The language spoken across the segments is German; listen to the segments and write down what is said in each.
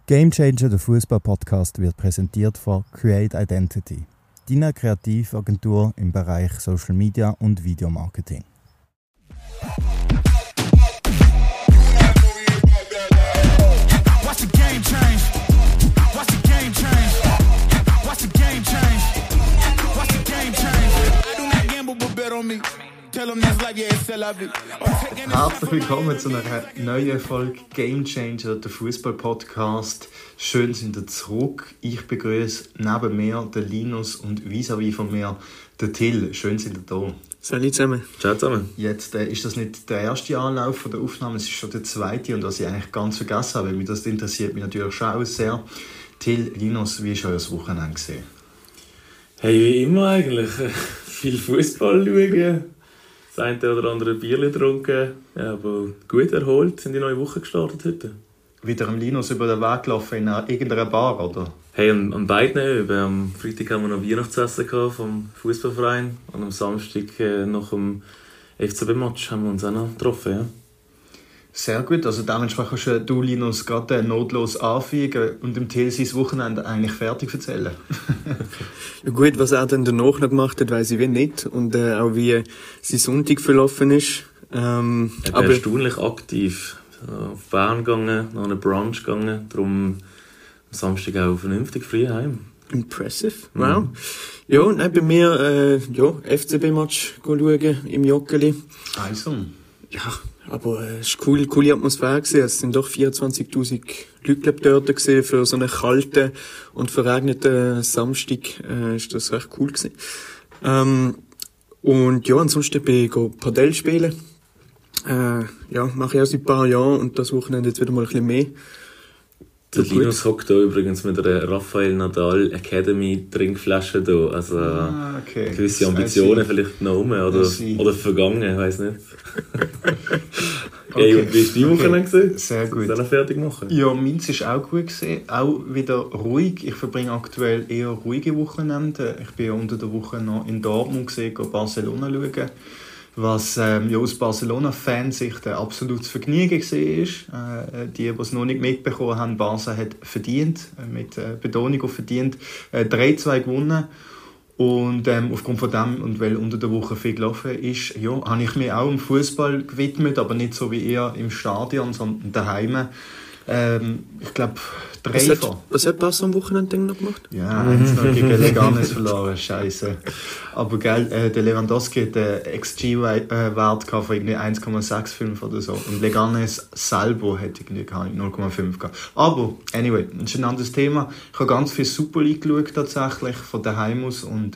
Game Changer, der Fußball-Podcast, wird präsentiert von Create Identity, deiner Kreativagentur im Bereich Social Media und Videomarketing. Herzlich willkommen zu einer neuen Folge Game Changer, der Fußball-Podcast. Schön sind ihr zurück. Ich begrüße neben mir den Linus und vis-à-vis von mir den Till. Schön sind ihr da. Salut zusammen. Ciao zusammen. Jetzt ist das nicht der erste Anlauf von der Aufnahme, es ist schon der zweite. Und was ich eigentlich ganz vergessen habe, weil das interessiert mich natürlich schon auch sehr. Till, Linus, wie war euer Wochenende gesehen? Hey, wie immer eigentlich. Viel Fußball schauen. Das eine oder andere Bier getrunken, ja, aber gut erholt sind die neue Woche gestartet heute. Wieder am Linus über den Weg gelaufen in irgendeiner Bar, oder? Hey, an beiden eben. Am Freitag haben wir noch Weihnachtsessen vom Fußballverein und am Samstag nach dem FCB-Match haben wir uns auch noch getroffen. Ja. Sehr gut, also dementsprechend kannst du, Linus, gerade notlos anfügen und dem Till sein Wochenende eigentlich fertig erzählen. Ja gut, was er dann danach noch gemacht hat, weiss ich wie nicht. Und auch wie sein Sonntag verlaufen ist. Aber erstaunlich aktiv. Auf Bern gegangen, nach einem Brunch gegangen, darum am Samstag auch vernünftig früh heim. Impressive, wow. Ja, und bei mir FCB-Match schauen im Joggeli. Also. Ja, aber es war eine coole Atmosphäre gewesen. Es sind doch 24'000 Leute dort gewesen. Für so einen kalten und verregneten Samstag ist das recht cool gewesen. Und ja, ansonsten bin ich Padel spielen. Mache ich auch seit ein paar Jahren und das Wochenende jetzt wieder mal ein bisschen mehr. Der Linus hockt da übrigens mit einer Rafael Nadal Academy Trinkflasche da. Also okay. Gewisse Ambitionen vielleicht noch oder vergangen, ich weiss nicht. Okay. Und wie war die Woche gewesen? Sehr gut. Dann fertig machen? Ja, meins war auch gut gewesen. Auch wieder ruhig. Ich verbringe aktuell eher ruhige Wochenende. Ich bin ja unter der Woche noch in Dortmund gesehen, Barcelona schauen. Was aus Barcelona-Fansicht ein absolutes Vergnügen war. Die es noch nicht mitbekommen haben, Barca hat verdient, mit Betonung auf verdient, 3-2 gewonnen. Und aufgrund von dem, und weil unter der Woche viel gelaufen ist, habe ich mich auch dem Fußball gewidmet, aber nicht so wie ihr im Stadion, sondern daheim. Ich glaube, Was hat Barca am Wochenende noch gemacht? Ja, jetzt noch gegen Leganes verloren, scheiße. Aber gell, der Lewandowski hat einen XG-Wert von irgendwie 1,65 oder so. Und Leganes selber hätte irgendwie 0,5 gehabt. Aber, anyway, das ist ein anderes Thema. Ich habe ganz viel Super League geschaut, tatsächlich, von daheim aus. Und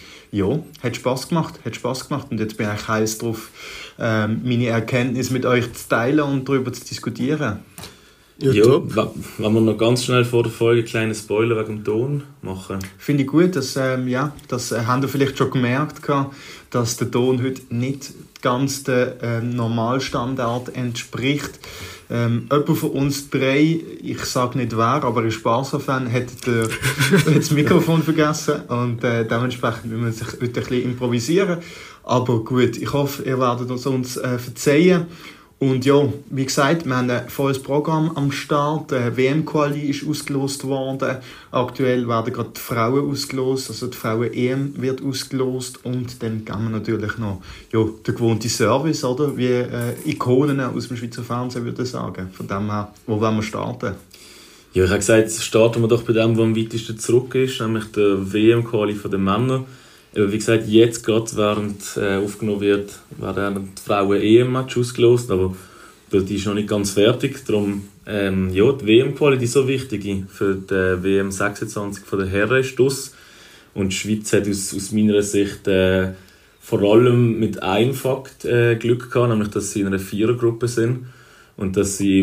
hat Spass gemacht. Und jetzt bin ich heiß drauf, meine Erkenntnisse mit euch zu teilen und darüber zu diskutieren. Ja, wenn wir noch ganz schnell vor der Folge einen kleinen Spoiler wegen dem Ton machen. Finde ich gut, das haben ihr vielleicht schon gemerkt, dass der Ton heute nicht ganz dem Normalstandard entspricht. Jemand von uns drei, ich sage nicht wer, aber ein Barca-Fan, hat das Mikrofon vergessen und dementsprechend müssen wir sich heute ein bisschen improvisieren. Aber gut, ich hoffe, ihr werdet uns verzeihen. Und ja, wie gesagt, wir haben ein volles Programm am Start. Die WM-Quali ist ausgelost worden. Aktuell werden gerade die Frauen ausgelost, also die Frauen-EM wird ausgelost. Und dann geben wir natürlich noch den gewohnten Service, oder? Wie Ikonen aus dem Schweizer Fernsehen, würde ich sagen. Von dem her, wo wollen wir starten? Ja, ich habe gesagt, starten wir doch bei dem, der am weitesten zurück ist, nämlich der WM-Quali der Männer. Wie gesagt, jetzt gerade, während aufgenommen wird, werden die Frauen-EM-Match ausgelost, aber die ist noch nicht ganz fertig. Darum, die WM-Quali ist so wichtig für die WM 26 von der Herren ist das. Und die Schweiz hat aus meiner Sicht vor allem mit einem Fakt Glück gehabt, nämlich, dass sie in einer Vierergruppe sind und dass sie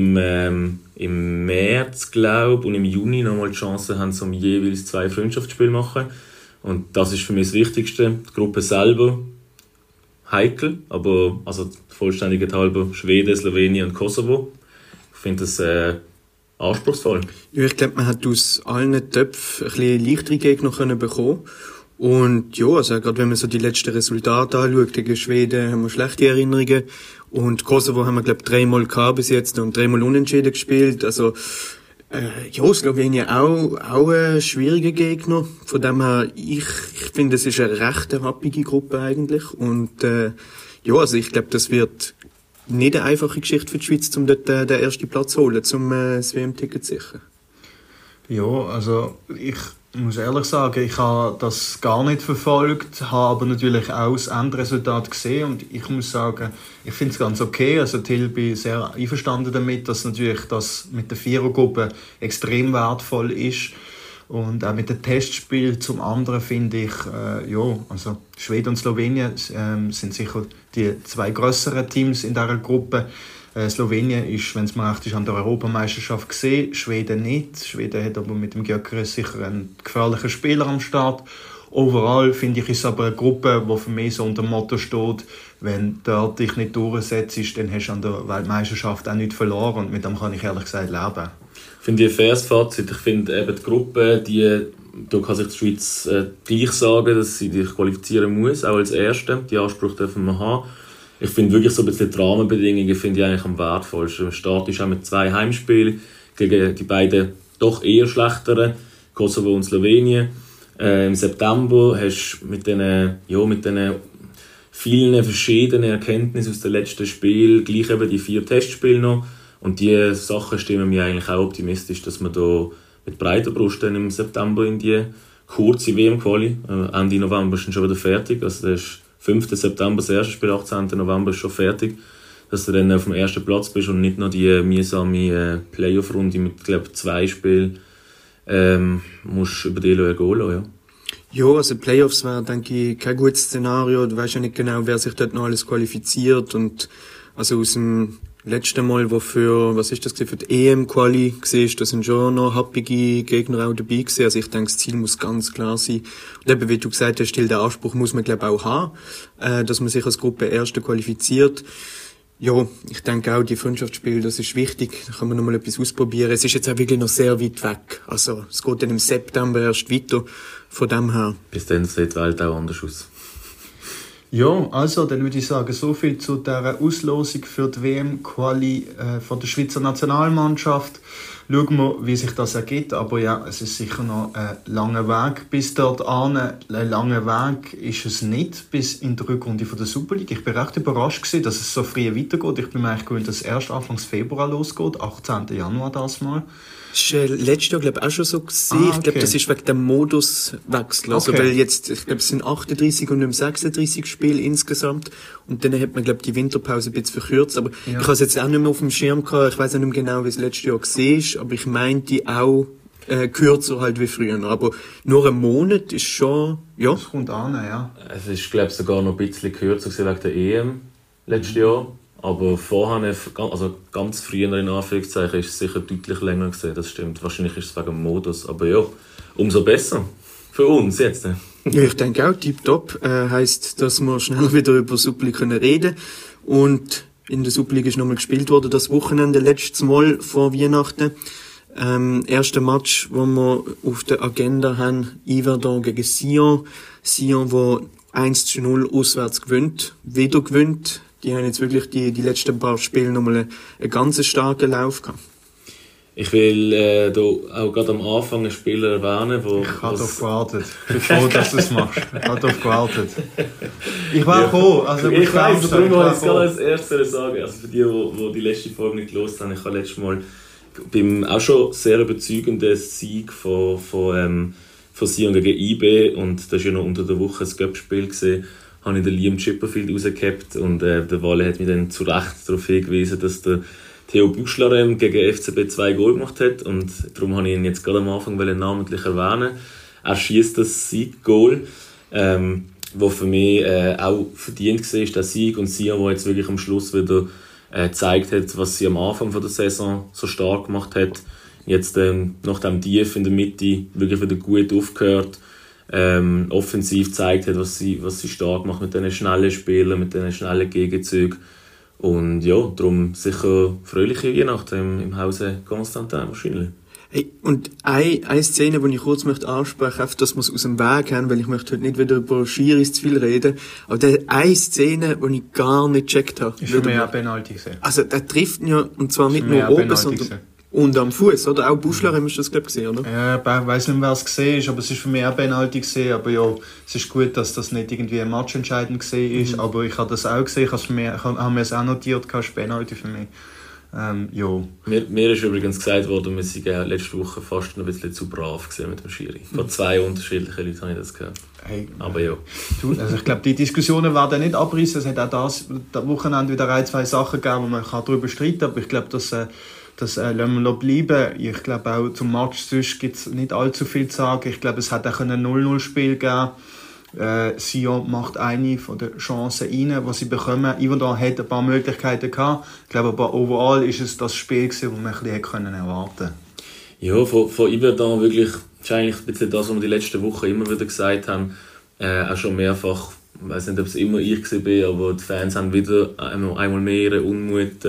im März, glaube und im Juni nochmal die Chance haben, um jeweils 2 Freundschaftsspiele zu machen. Und das ist für mich das Wichtigste. Die Gruppe selber heikel, aber also Vollständigkeit halber Schweden, Slowenien und Kosovo. Ich finde das anspruchsvoll. Ja, ich glaube, man hat aus allen Töpfen ein bisschen leichtere Gegner bekommen. Und ja, also gerade wenn man so die letzten Resultate anschaut, gegen Schweden haben wir schlechte Erinnerungen. Und Kosovo haben wir, glaube ich, 3-mal gehabt bis jetzt und 3-mal unentschieden gespielt. Also Ja, Slowenien auch ein schwieriger Gegner. Von dem her, ich finde, es ist eine recht happige Gruppe eigentlich. Und ja, also ich glaube, das wird nicht eine einfache Geschichte für die Schweiz, um dort den ersten Platz zu holen, um das WM-Ticket zu sichern. Ja, also ich muss ehrlich sagen, ich habe das gar nicht verfolgt, habe aber natürlich auch das Endresultat gesehen und ich muss sagen, ich finde es ganz okay. Also Till, bin sehr einverstanden damit, dass natürlich das mit der Vierergruppe extrem wertvoll ist. Und auch mit dem Testspiel zum anderen finde ich, also Schweden und Slowenien sind sicher die zwei grösseren Teams in dieser Gruppe. Slowenien ist, wenn es mir recht ist, an der Europameisterschaft gesehen, Schweden nicht. Schweden hat aber mit dem Gyökeres sicher einen gefährlichen Spieler am Start. Overall finde ich, ist es aber eine Gruppe, die für mich so unter dem Motto steht, wenn du dich nicht durchsetzt, dann hast du an der Weltmeisterschaft auch nichts verloren. Und mit dem kann ich ehrlich gesagt leben. Ich finde ein faires Fazit. Ich finde eben die Gruppe, da kann sich die Schweiz gleich sagen, dass sie sich qualifizieren muss, auch als Erste. Die Ansprüche dürfen wir haben. Ich finde wirklich so ein bisschen die Rahmenbedingungen finde ich eigentlich am wertvollsten. Der Start ist auch mit 2 Heimspielen gegen die beiden doch eher schlechteren, Kosovo und Slowenien. Im September hast du mit diesen vielen verschiedenen Erkenntnissen aus dem letzten Spiel gleich eben die 4 Testspiele noch. Und diese Sachen stimmen mir eigentlich auch optimistisch, dass wir da mit breiter Brust dann im September in die kurze WM-Quali, Ende November ist schon wieder fertig, also das ist 5. September das erste Spiel, 18. November ist schon fertig, dass du dann auf dem ersten Platz bist und nicht noch die mühsame Playoff-Runde mit, glaube 2 Spielen musst über die gehen lassen, ja. Ja, also Playoffs wäre, denke ich, kein gutes Szenario. Du weißt ja nicht genau, wer sich dort noch alles qualifiziert. Und also aus dem letzten Mal, für die EM-Quali war, da sind schon noch happige Gegner auch dabei gewesen. Also ich denke, das Ziel muss ganz klar sein. Und eben, wie du gesagt hast, den Anspruch muss man, glaube ich, auch haben, dass man sich als Gruppe Erste qualifiziert. Ja, ich denke auch, die Freundschaftsspiele, das ist wichtig. Da kann man noch mal etwas ausprobieren. Es ist jetzt auch wirklich noch sehr weit weg. Also, es geht dann im September erst weiter. Von dem her. Bis dann sieht die Welt auch anders aus. Ja, also dann würde ich sagen, so viel zu dieser Auslosung für die WM-Quali von der Schweizer Nationalmannschaft. Schauen wir, wie sich das ergibt. Aber ja, es ist sicher noch ein langer Weg bis dort an. Ein langer Weg ist es nicht bis in die Rückrunde von der Super League. Ich bin recht überrascht gewesen, dass es so früh weitergeht. Ich bin mir eigentlich gewöhnt, dass es erst Anfang Februar losgeht, 18. Januar das mal. Das ist letztes Jahr, glaube ich, auch schon so gewesen. Okay. Ich glaube, das ist wegen dem Moduswechsel. Also, weil jetzt, ich glaube, es sind 38 und nicht 36 Spiele insgesamt. Und dann hat man, glaube ich, die Winterpause ein bisschen verkürzt. Aber ich habe es jetzt auch nicht mehr auf dem Schirm gehabt. Ich weiss auch nicht mehr genau, wie es letztes Jahr war. Aber ich meinte auch, kürzer halt wie früher. Aber nur ein Monat ist schon, ja. Das kommt an, ja. Es ist, glaube ich, sogar noch ein bisschen kürzer wegen der EM letztes Jahr. Aber vorher, also ganz früher in Anführungszeichen, ist es sicher deutlich länger gewesen. Das stimmt. Wahrscheinlich ist es wegen dem Modus. Aber ja, umso besser. Für uns jetzt. Ja, ich denke auch, tipptopp. Heisst, dass wir schneller wieder über Super League reden können. Und in der Super League ist nochmal gespielt worden, das Wochenende, letztes Mal vor Weihnachten. Erster Match, wo wir auf der Agenda haben, Yverdon gegen Sion. Sion, wo 1:0 auswärts gewinnt, wieder gewinnt. Die haben jetzt wirklich die letzten paar Spiele nochmal einen ganz starken Lauf gehabt. Ich will hier auch gerade am Anfang einen Spieler erwähnen, wo... Ich habe darauf gewartet. Ich bin froh, dass du es machst. Ich habe darauf gewartet. Ich war froh. Also ich weiss, darum wollte ich es gerade als Erstes sagen. Also für die die letzte Folge nicht gehört haben, ich habe letztes Mal beim auch schon sehr überzeugenden Sieg von Sion gegen IB, und das war ja noch unter der Woche ein Cup-Spiel gesehen, habe ich den Liam Chipperfield rausgehabt, und der Walle hat mich dann zu Recht darauf hingewiesen, dass der Theo Buchschlarem gegen FCB 2 Goal gemacht hat, und darum habe ich ihn jetzt gerade am Anfang namentlich erwähnen. Er schießt das Sieg-Goal, wo für mich auch verdient war, der Sieg, und Sion, der jetzt wirklich am Schluss wieder gezeigt hat, was sie am Anfang der Saison so stark gemacht hat. Jetzt nach dem Tief in der Mitte wirklich wieder gut aufgehört, offensiv gezeigt hat, was sie stark macht mit diesen schnellen Spielern, mit diesen schnellen Gegenzügen. Und ja, darum sicher fröhliche Weihnachten im Hause Constantin wahrscheinlich. Hey, und eine Szene, die ich kurz ansprechen möchte, dass wir es aus dem Weg haben, weil ich möchte heute nicht wieder über Schiris zu viel reden, aber eine Szene, die ich gar nicht gecheckt habe. Ist für mich auch Penalty gesehen. Also, der trifft ihn ja, und zwar nicht nur oben, sondern Und am Fuß, oder? Auch Buschler haben wir das, glaube ich, gesehen, oder? Ich weiss nicht, wer es gesehen ist, aber es ist für mich auch Penalty gesehen. Aber ja, es ist gut, dass das nicht irgendwie ein Match entscheidend gesehen ist. Aber ich habe das auch gesehen, ich habe mir es auch notiert, es ist Penalty für mich. Ja. Mir ist übrigens gesagt worden, wir sind letzte Woche fast ein bisschen zu brav mit dem Schiri. Von 2 unterschiedlichen Leuten habe ich das gehört. Hey, aber ja. Also ich glaube, die Diskussionen werden nicht abreißen. Es hat auch das Wochenende wieder 1-2 Sachen gegeben, wo man darüber streiten kann. Aber ich glaube, das lassen wir bleiben. Ich glaube auch zum Match sonst gibt es nicht allzu viel zu sagen. Ich glaube, es hat auch ein 0-0-Spiel geben. Sion macht eine von den Chancen rein, die sie bekommen. Yverdon hat ein paar Möglichkeiten gehabt. Ich glaube, aber overall ist es das Spiel gewesen, das man ein bisschen erwarten konnte. Ja, von Yverdon wirklich, wahrscheinlich ein bisschen das, was wir die letzten Wochen immer wieder gesagt haben, auch schon mehrfach, ich weiß nicht, ob es immer ich war, aber die Fans haben wieder einmal mehr ihren Unmut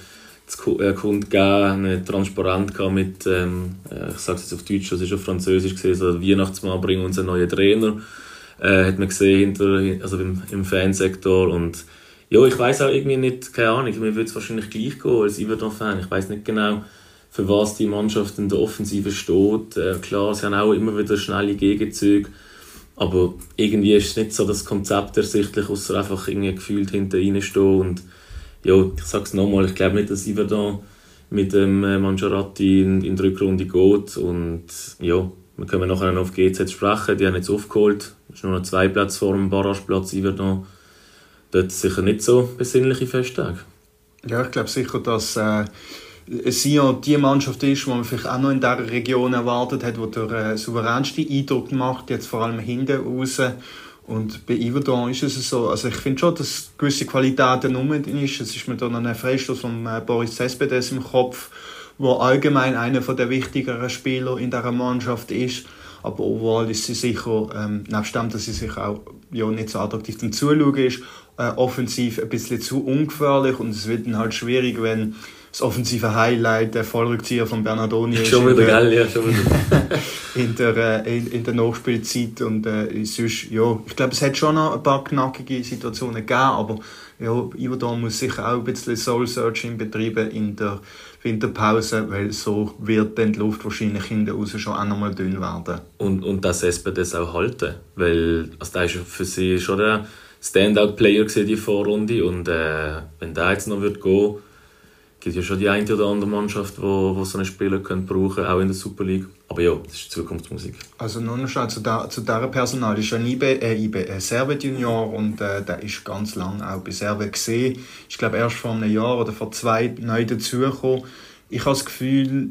kundgegeben, transparent mit, ich sage es jetzt auf Deutsch, das ist auf Französisch gesehen, so Weihnachtsmann bringen uns einen neuen Trainer. Hat man gesehen im Fansektor und ja, ich weiss auch irgendwie nicht, keine Ahnung, mir würde es wahrscheinlich gleich gehen als Yverdon-Fan. Ich weiss nicht genau, für was die Mannschaft in der Offensive steht. Klar, sie haben auch immer wieder schnelle Gegenzüge, aber irgendwie ist es nicht so das Konzept ersichtlich, außer einfach irgendwie gefühlt hinter ihnen stehen. Und ja, ich sage es nochmal, ich glaube nicht, dass Yverdon mit dem Mangiaratti in der Rückrunde geht und ja, wir können nachher noch auf GZ sprechen, die haben jetzt aufgeholt. Es ist nur noch 2 Plätze vor dem Barrageplatz Yverdon. Dort sicher nicht so besinnliche Festtage. Ja, ich glaube sicher, dass Sion die Mannschaft ist, die man vielleicht auch noch in dieser Region erwartet hat, die den souveränsten Eindruck macht, jetzt vor allem hinten raus. Und bei Yverdon ist es so, also ich finde schon, dass gewisse Qualitäten rum ist. Es ist mir da noch ein Freistoß von Boris Cespedes im Kopf, wo allgemein einer der wichtigeren Spieler in dieser Mannschaft ist. Aber overall ist sie sicher, nebst dem, dass sie sich auch nicht so attraktiv zum Zuschauen ist, offensiv ein bisschen zu ungefährlich. Und es wird dann halt schwierig, wenn das offensive Highlight der Vollrückzieher von Bernardoni ist. Schon wieder geil, ja, schon wieder. in der Nachspielzeit. Und sonst, ja, ich glaube, es hat schon noch ein paar knackige Situationen gegeben, aber ja, Yverdon muss sicher auch ein bisschen Soul-Searching betreiben in der Winterpause, weil so wird dann die Luft wahrscheinlich hinten raus schon auch noch mal dünn werden. Und dass SP das auch halten, weil also der ist für sie schon der Standout-Player gewesen, die Vorrunde, und wenn der jetzt noch wird gehen, gibt es ja schon die eine oder andere Mannschaft, wo so einen Spieler brauchen können, auch in der Super League. Aber ja, das ist Zukunftsmusik. Also nur noch schnell zu dieser Personal. Das ist ein Servet Junior und der ist ganz lange auch bei Servet gesehen. Ich glaube erst vor einem Jahr oder vor 2 neu dazugekommen. Ich habe das Gefühl,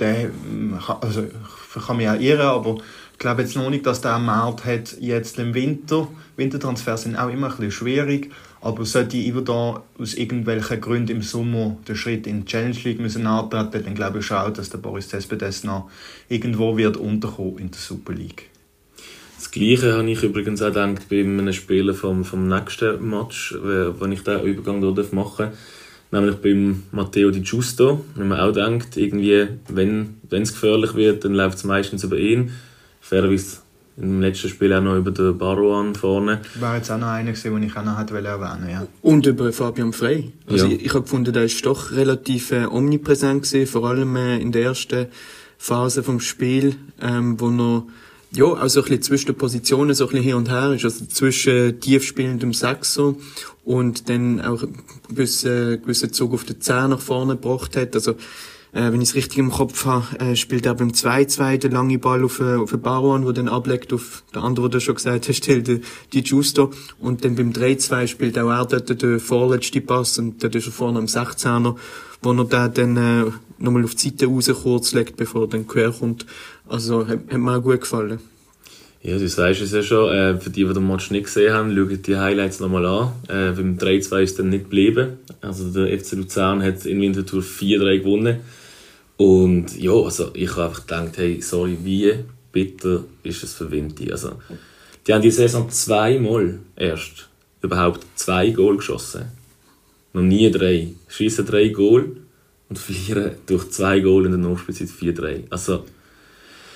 also ich kann mich auch irren, aber ich glaube jetzt noch nicht, dass der einen Markt hat jetzt im Winter. Wintertransfers sind auch immer ein bisschen schwierig. Aber sollte Yverdon aus irgendwelchen Gründen im Sommer den Schritt in die Challenge League müssen antreten, dann glaube ich auch, dass der Boris Cespedes noch irgendwo wird unterkommen in der Super League. Das Gleiche habe ich übrigens auch gedacht bei einem Spieler vom nächsten Match, wenn ich den Übergang hier machen darf. Nämlich beim Matteo Di Giusto. Wenn man auch denkt, irgendwie, wenn es gefährlich wird, dann läuft es meistens über ihn. Fairerweise im letzten Spiel auch noch über den Barouan vorne. War jetzt auch noch einer, den ich auch noch erwähnen wollte. Ja. Und über Fabian Frey. Also ja. Ich habe gefunden, der ist doch relativ omnipräsent gewesen, vor allem in der ersten Phase vom Spiel, wo er auch so ein bisschen zwischen den Positionen so ein bisschen hin und her ist, also zwischen tiefspielendem Sechser und dann auch gewissen Zug auf den 10 nach vorne gebracht hat. Also wenn ich es richtig im Kopf habe, spielt er beim 2-2 den langen Ball auf den Barouan, der dann ableckt auf den anderen, der schon gesagt hat, die Giusto. Und dann beim 3-2 spielt auch er dort den vorletzten Pass und dort ist er vorne am 16er, wo er den dann nochmal auf die Seite raus kurz legt, bevor er dann quer kommt. Also hat mir auch gut gefallen. Ja, du sagst es ja schon, für die den Match nicht gesehen haben, schaut die Highlights nochmal an. Beim 3-2 ist es dann nicht geblieben. Also der FC Luzern hat in Winterthur 4-3 gewonnen. Und ja, also ich habe einfach gedacht, hey, sorry, wie bitter ist es für Vinti? Also, die haben die Saison 2-mal erst überhaupt 2 Goal geschossen. Noch nie 3. Schiessen 3 Goal und verlieren durch 2 Goal in der Nachspielzeit 4-3. Also,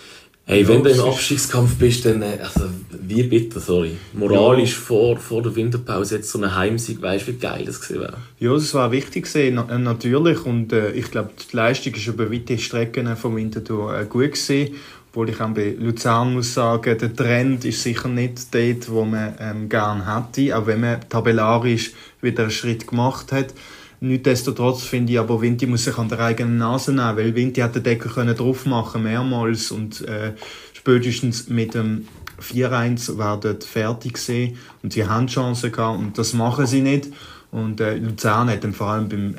Hey, wenn du im Abstiegskampf bist, dann, also, wie bitter, sorry. Moralisch vor der Winterpause jetzt so ein Heimsieg, weißt du, wie geil das gewesen wäre? Ja, das war wichtig gewesen, natürlich. Und ich glaube, die Leistung ist über weite Strecken vom Winterthur gut gewesen. Obwohl ich auch bei Luzern muss sagen, der Trend ist sicher nicht dort, wo man gerne hätte, auch wenn man tabellarisch wieder einen Schritt gemacht hat. Nichtsdestotrotz finde ich aber, Vinti muss sich an der eigenen Nase nehmen, weil Vinti hat den Deckel drauf machen mehrmals und spätestens mit dem 4-1 werden fertig sein und sie haben Chancen gehabt und das machen sie nicht. Und Luzern hat dann vor allem beim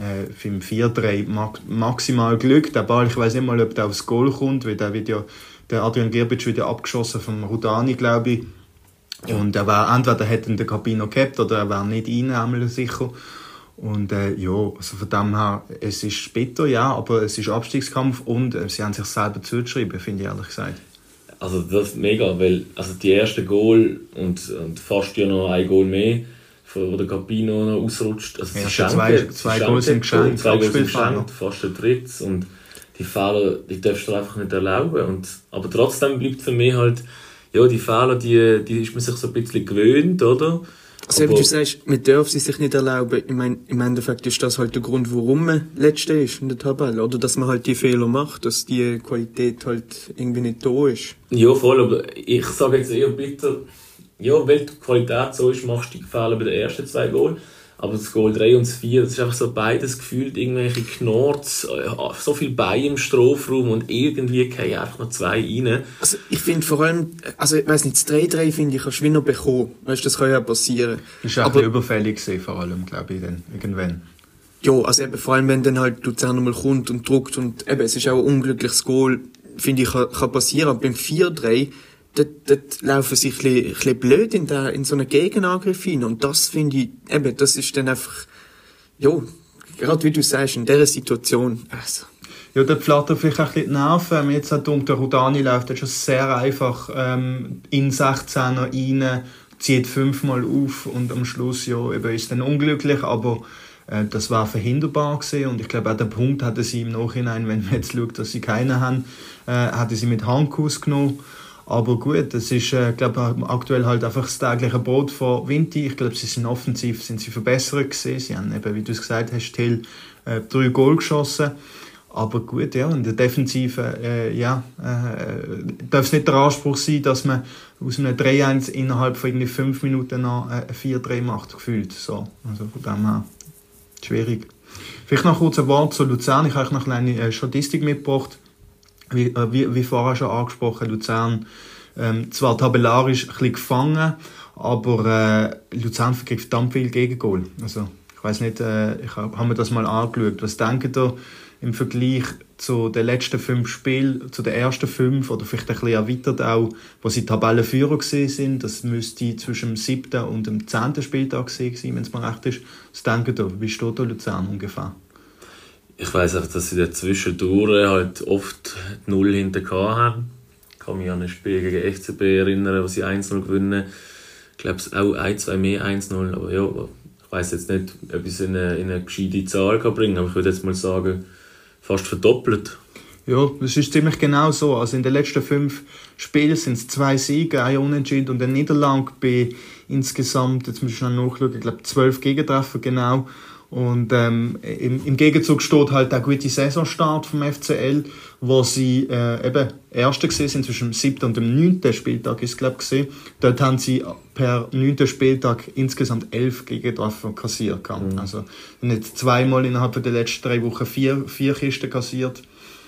4-3 maximal Glück. Der Ball, ich weiss nicht mal, ob der aufs Goal kommt, weil der Adrian Girbic wird ja abgeschossen vom Rudani, glaube ich. Ja. Und entweder hätte der Cabino gehabt oder er wäre nicht rein, sicher. Und also von dem her, es ist bitter, ja, aber es ist Abstiegskampf und sie haben sich selber zugeschrieben, finde ich ehrlich gesagt. Also das ist mega, weil also die erste Goal und fast ja noch ein Goal mehr, wo der Cabino noch ausrutscht. Also zwei Goals sind geschenkt, fast der dritte. Und die Fehler, die darfst du einfach nicht erlauben. Aber trotzdem bleibt für mich halt, ja, die Fehler, die ist man sich so ein bisschen gewöhnt, oder? Also wie du sagst, man darf sie sich nicht erlauben. Ich meine, im Endeffekt ist das halt der Grund, warum man Letzter ist in der Tabelle. Oder dass man halt die Fehler macht, dass die Qualität halt irgendwie nicht da ist. Ja, voll, aber ich sage jetzt eher bitte, ja, weil die Qualität so ist, machst du die Fehler bei den ersten 2 Goal. Aber das Goal 3 und das 4, das ist einfach so beides gefühlt irgendwelche Knorz, so viel bei im Strafraum und irgendwie gehen einfach noch 2 rein. Also ich finde vor allem, also ich weiss nicht, das 3-3 finde ich, kannst du wie noch bekommen. Weißt, das kann ja passieren. Das war auch ein bisschen überfällig gewesen, vor allem, glaube ich, dann, irgendwann. Ja, also eben, vor allem wenn dann halt Luzern nochmal kommt und druckt und eben, es ist auch ein unglückliches Goal, finde ich, kann passieren. Aber beim 4-3, dort laufen sie ein bisschen blöd in so einen Gegenangriff hin. Und das finde ich, eben, das ist dann einfach, ja, gerade wie du sagst, in dieser Situation, also. Ja, dort flattert vielleicht auch ein bisschen die Nerven. Jetzt hat der Rudani läuft schon sehr einfach in 16er rein, zieht 5-mal auf und am Schluss ja, eben ist dann unglücklich, aber das war verhinderbar gewesen. Und ich glaube, auch den Punkt hatten sie im Nachhinein, wenn man jetzt schaut, dass sie keinen haben, hatten sie mit Handkuss genommen. Aber gut, das ist, glaube ich, aktuell halt einfach das tägliche Brot von Vinti. Ich glaube, sie sind offensiv verbessert gewesen. Sie haben eben, wie du es gesagt hast, Till 3 Goal geschossen. Aber gut, ja, in der Defensive, darf es nicht der Anspruch sein, dass man aus einem 3-1 innerhalb von irgendwie 5 Minuten noch ein 4-3 macht, gefühlt. So. Also von dem her schwierig. Vielleicht noch kurz ein Wort zu Luzern. Ich habe euch noch eine kleine Statistik mitgebracht. Wie vorher schon angesprochen, Luzern zwar tabellarisch ein bisschen gefangen, aber Luzern vergibt verdammt viel Gegengol. Also, ich weiss nicht, ich habe mir das mal angeschaut. Was denkt ihr im Vergleich zu den letzten 5 Spielen, zu den ersten 5 oder vielleicht ein bisschen erweitert auch, wo sie Tabellenführer gewesen sind? Das müsste zwischen dem 7. und dem 10. Spieltag sein, wenn es mir recht ist. Was denkt ihr? Wie steht da Luzern ungefähr? Ich weiss einfach, dass sie da zwischendurch halt oft 0 hinter haben. Ich kann mich an ein Spiel gegen FCB erinnern, wo sie 1-0 gewinnen. Ich glaube, es auch 1-2 mehr 1-0. Aber ja, ich weiss jetzt nicht, ob ich es in eine gescheite Zahl bringen kann. Aber ich würde jetzt mal sagen, fast verdoppelt. Ja, das ist ziemlich genau so. Also in den letzten 5 Spielen sind es 2 Siege, 1 Unentschieden und eine Niederlage bei insgesamt, jetzt muss ich noch nachschauen, ich glaube 12 Gegentreffer genau. Und im Gegenzug steht halt der gute Saisonstart vom FCL, wo sie eben Erste sind zwischen dem 7. und dem 9. Spieltag ist glaube ich. Dort haben sie per 9. Spieltag insgesamt 11 Gegentreffer kassiert. Mhm. Also nicht 2-mal innerhalb der letzten 3 Wochen 4 Kisten kassiert.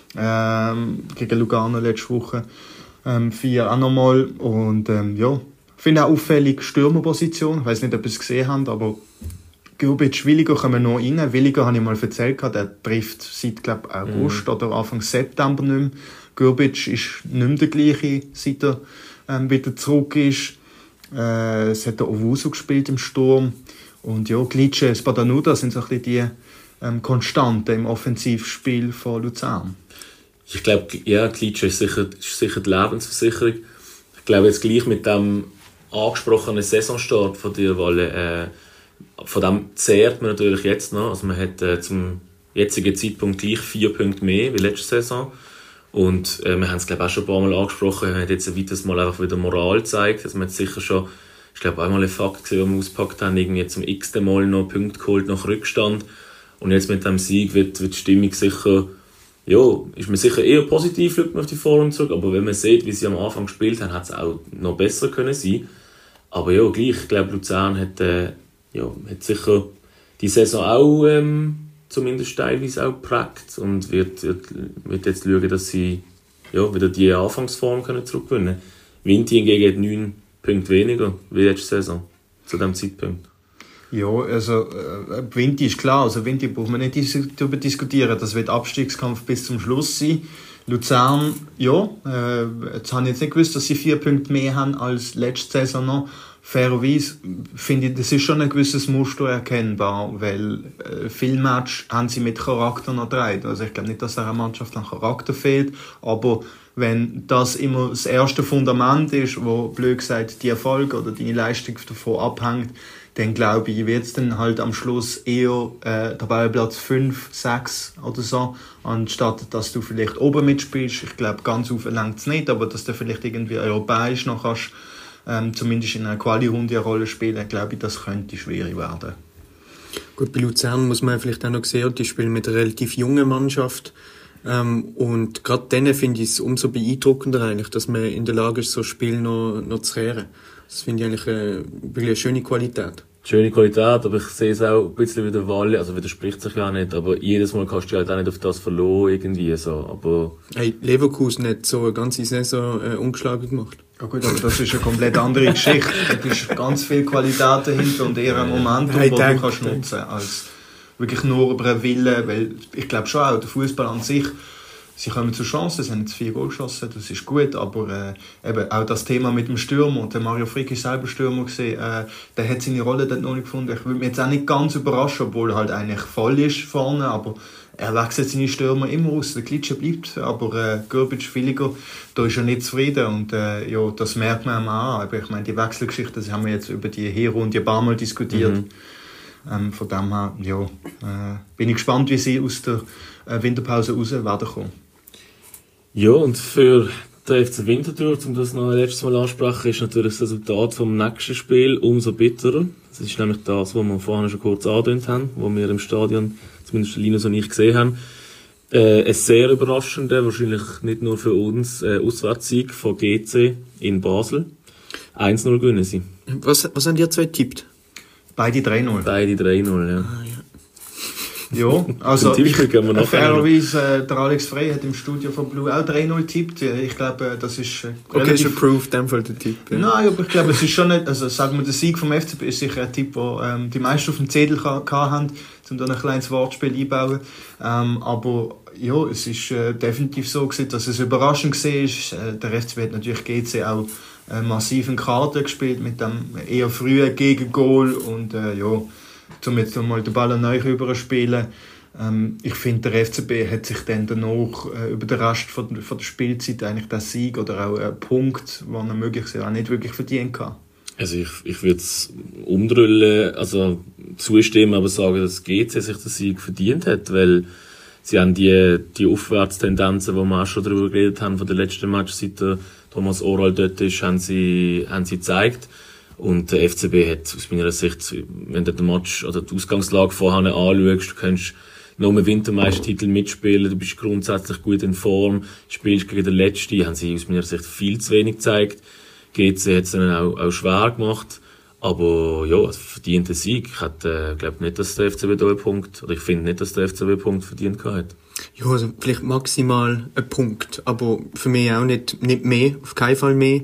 Gegen Lugano letzte Woche 4 auch nochmal. Und ja, ich finde auch auffällig Stürmerposition. Ich weiß nicht, ob ihr es gesehen habt, aber Grbic, Williger kommen noch rein. Williger habe ich mal erzählt, der trifft seit glaub, August oder Anfang September nicht mehr. Grbic ist nicht mehr der gleiche, seit er wieder zurück ist. Es hat der Owusu gespielt im Sturm. Und ja, Glitsche, Spadanuda sind so ein bisschen die Konstanten im Offensivspiel von Luzern. Ich glaube, ja, Glitsche ist sicher die Lebensversicherung. Ich glaube, jetzt gleich mit dem angesprochenen Saisonstart von dir, weil von dem zehrt man natürlich jetzt noch. Also man hat zum jetzigen Zeitpunkt gleich 4 Punkte mehr wie letzte Saison. Und wir haben es, glaube ich, auch schon ein paar Mal angesprochen, man hat jetzt ein weiteres Mal einfach wieder Moral gezeigt. Also man hat sicher schon, ich glaube, einmal einen Fakt gesehen, den wir ausgepackt haben, irgendwie zum x-ten Mal noch Punkte geholt nach Rückstand. Und jetzt mit dem Sieg wird die Stimmung sicher, ja, ist man sicher eher positiv, schaut man auf die Vorrunde zurück. Aber wenn man sieht, wie sie am Anfang gespielt haben, hat es auch noch besser können sein. Aber ja, gleich, ich glaube, Luzern hat hat sicher die Saison auch zumindest teilweise auch geprägt und wird jetzt schauen, dass sie wieder die Anfangsform können zurückgewinnen können. Vinti hingegen hat 9 Punkte weniger wie letzte Saison zu diesem Zeitpunkt. Ja, also Vinti ist klar, also Vinti braucht man nicht darüber diskutieren, das wird Abstiegskampf bis zum Schluss sein. Luzern, jetzt habe ich jetzt nicht gewusst, dass sie 4 Punkte mehr haben als letzte Saison noch. Fairerweise finde ich, das ist schon ein gewisses Muster erkennbar, weil viele Matches haben sie mit Charakter noch gedreht. Also ich glaube nicht, dass einer Mannschaft an Charakter fehlt, aber wenn das immer das erste Fundament ist, wo blöd gesagt die Erfolg oder die Leistung davon abhängt, dann glaube ich, wird es dann halt am Schluss eher Tabellenplatz 5, 6 oder so, anstatt dass du vielleicht oben mitspielst. Ich glaube, ganz rauf reicht es nicht, aber dass du vielleicht irgendwie europäisch noch kannst, zumindest in einer Quali-Runde eine Rolle spielen, glaube ich, das könnte schwierig werden. Gut, bei Luzern muss man vielleicht auch noch sehen, die spielen mit einer relativ jungen Mannschaft. Und gerade denen finde ich es umso beeindruckender eigentlich, dass man in der Lage ist, so ein Spiel noch zu kehren. Das finde ich eigentlich wirklich eine schöne Qualität. Schöne Qualität, aber ich sehe es auch ein bisschen wie der Walle, also widerspricht sich ja nicht, aber jedes Mal kannst du halt auch nicht auf das verloren irgendwie so, aber... Hey, Leverkusen hat so eine ganze Saison ungeschlagen gemacht. Ja gut, aber das ist eine komplett andere Geschichte. Da ist ganz viel Qualität dahinter und eher ein Momentum, das du kannst nutzen als wirklich nur über einen Willen, weil ich glaube schon auch, der Fußball an sich, sie kommen zur Chance, sie haben jetzt 4 Goal geschossen, das ist gut, aber eben auch das Thema mit dem Stürmer, und der Mario Frick ist selber Stürmer gewesen, der hat seine Rolle dort noch nicht gefunden. Ich würde mich jetzt auch nicht ganz überraschen, obwohl er halt eigentlich voll ist vorne, aber er wechselt seine Stürmer immer aus. Der Klitsche bleibt, aber Grbic, Villiger, da ist er nicht zufrieden und das merkt man auch an. Aber ich meine, die Wechselgeschichte, das haben wir jetzt über die Hinrunde ein paar Mal diskutiert. Von dem her, bin ich gespannt, wie sie aus der Winterpause raus werden kommen. Ja, und für den FC Winterthur, um das noch letztes Mal ansprechen, ist natürlich das Resultat vom nächsten Spiel umso bitterer. Das ist nämlich das, was wir vorhin schon kurz angedeutet haben, wo wir im Stadion, zumindest Linus und ich, gesehen haben. Ein sehr überraschender, wahrscheinlich nicht nur für uns, Auswärtssieg von GC in Basel. 1-0 gewinnen sie. Was haben die zwei getippt? Beide 3-0. Beide 3-0, ja. Ah, ja. Ja, also fairerweise, der Alex Frey hat im Studio von Blue auch 3-0 getippt. Ich glaube, das ist okay, ist approved, in dem Fall der Tipp. Ja. Nein, aber ich glaube, es ist schon nicht, also sagen wir, der Sieg vom FCB ist sicher ein Tipp, wo die meisten auf dem Zettel hatten, um da ein kleines Wortspiel einzubauen. Aber ja, es ist definitiv so gewesen, dass es überraschend war. Der FCB hat natürlich GC auch massiv in Karten gespielt mit dem eher frühen Gegengol und um jetzt mal den Ball neu überspielen. Ich finde, der FCB hat sich dann danach über den Rest von der Spielzeit eigentlich den Sieg oder auch einen Punkt, den er möglich auch nicht wirklich verdient hat. Also ich würde es umdrüllen, also zustimmen, aber sagen, dass GC sich den Sieg verdient hat, weil sie haben die Aufwärtstendenzen, die wir auch schon darüber geredet haben, von der letzten Match, seit der Thomas Oral dort ist, haben sie gezeigt. Und der FCB hat aus meiner Sicht, wenn du den Match oder die Ausgangslage vorher anschaust, du kannst noch einen Wintermeistertitel mitspielen, du bist grundsätzlich gut in Form, spielst gegen den Letzten, haben sie aus meiner Sicht viel zu wenig gezeigt. GC hat es dann auch schwer gemacht, aber ja, also verdienter Sieg. Ich glaube nicht, dass der FCB da einen Punkt, oder ich finde nicht, dass der FCB einen Punkt verdient hat. Ja, also vielleicht maximal ein Punkt, aber für mich auch nicht mehr, auf keinen Fall mehr.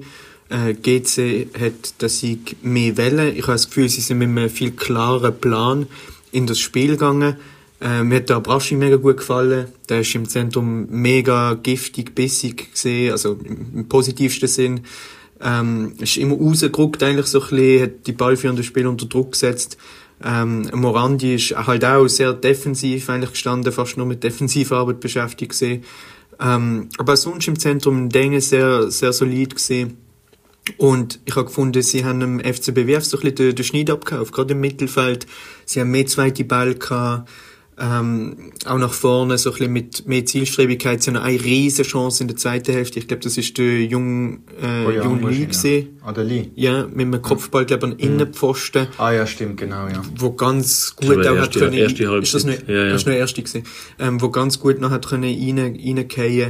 GC hat den Sieg mehr wollen. Ich habe das Gefühl, sie sind mit einem viel klareren Plan in das Spiel gegangen. Mir hat der Abraschi mega gut gefallen. Der ist im Zentrum mega giftig, bissig gesehen, also im positivsten Sinn. Ist immer rausgerückt eigentlich so ein bisschen, hat die ballführenden Spieler unter Druck gesetzt. Morandi ist halt auch sehr defensiv eigentlich gestanden, fast nur mit Defensivarbeit beschäftigt gesehen. Aber sonst im Zentrum Dinge sehr, sehr solid gesehen. Und ich habe gefunden, sie haben im FCB so ein bisschen den Schneid abgekauft, gerade im Mittelfeld. Sie haben mehr zweite Bälle gehabt. auch nach vorne, so ein bisschen mit mehr Zielstrebigkeit. Sie haben eine riesige Chance in der zweiten Hälfte. Ich glaube, das ist der Jung Lee gewesen. Ah, der Lee? Ja, mit einem Kopfball, glaube ich, an Innenpfosten. Ah, ja, stimmt, genau, ja. Wo ganz gut auch hat können... Erste Halbzeit. Ist das nicht, ja. Das war noch erste gewesen. Wo ganz gut noch hat können reingehen.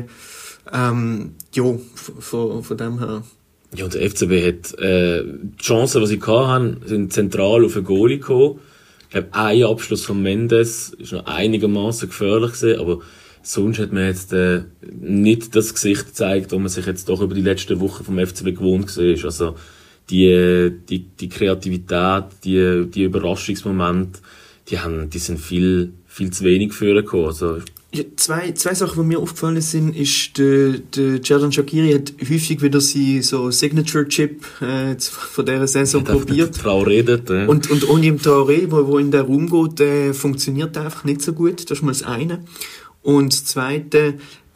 Von dem her. Ja, und der FCB hat, die Chancen, die sie hatten, sind zentral auf den Goalie gekommen. Ich glaube, ein Abschluss von Mendes ist noch einigermaßen gefährlich gewesen, aber sonst hat man jetzt nicht das Gesicht gezeigt, das man sich jetzt doch über die letzten Wochen vom FCB gewohnt gesehen ist. Also die Kreativität, die Überraschungsmomente, die sind viel zu wenig vorgekommen. Also, ja, zwei Sachen, die mir aufgefallen sind, ist, der Xherdan Shaqiri hat häufig wieder sein so Signature-Chip von dieser Saison probiert. Redet, Und ohne im Traoré, wo in den Raum geht, funktioniert einfach nicht so gut. Das ist mal das eine. Und das zweite,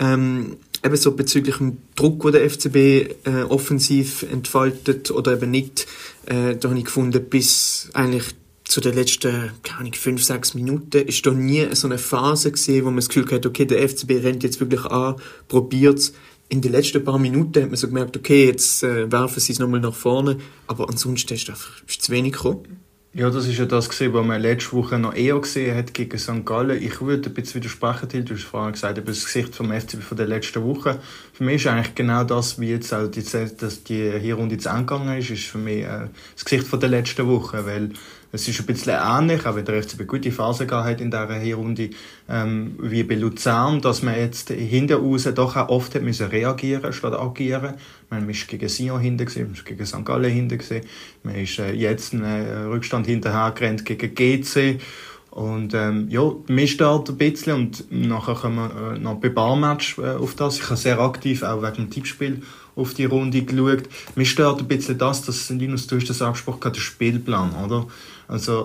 eben so bezüglich dem Druck, den der FCB offensiv entfaltet oder eben nicht, da habe ich gefunden, bis eigentlich zu den letzten, 5-6 Minuten ist da nie so eine Phase gesehen, wo man das Gefühl hatte, okay, der FCB rennt jetzt wirklich an, probiert's. In den letzten paar Minuten hat man so gemerkt, okay, jetzt werfen sie es nochmal nach vorne, aber ansonsten ist zu wenig gekommen. Ja, das ist ja das gesehen, was man letzte Woche noch eher gesehen hat gegen St. Gallen. Ich würde ein bisschen widersprechen, Till, du hast vorhin gesagt, über das Gesicht vom FCB von der letzten Woche. Für mich ist eigentlich genau das, wie jetzt auch dass die Hinrunde zu Ende gegangen ist für mich das Gesicht von der letzten Woche, weil es ist ein bisschen ähnlich, auch wenn der FCB gute Phase gehabt hat in dieser Hinrunde, wie bei Luzern, dass man jetzt hinten raus doch auch oft hat müssen reagieren statt agieren. Man ist gegen Sion hinten gewesen, man ist gegen St. Gallen hinten gewesen, man ist jetzt einen Rückstand hinterher gerannt gegen GC. Und mich stört ein bisschen und nachher kommen wir noch bei Barmatch auf das. Ich habe sehr aktiv auch wegen dem Tippspiel auf die Runde geschaut. Mich stört ein bisschen dass Linus, du hast das angesprochen, der Spielplan, oder? Also,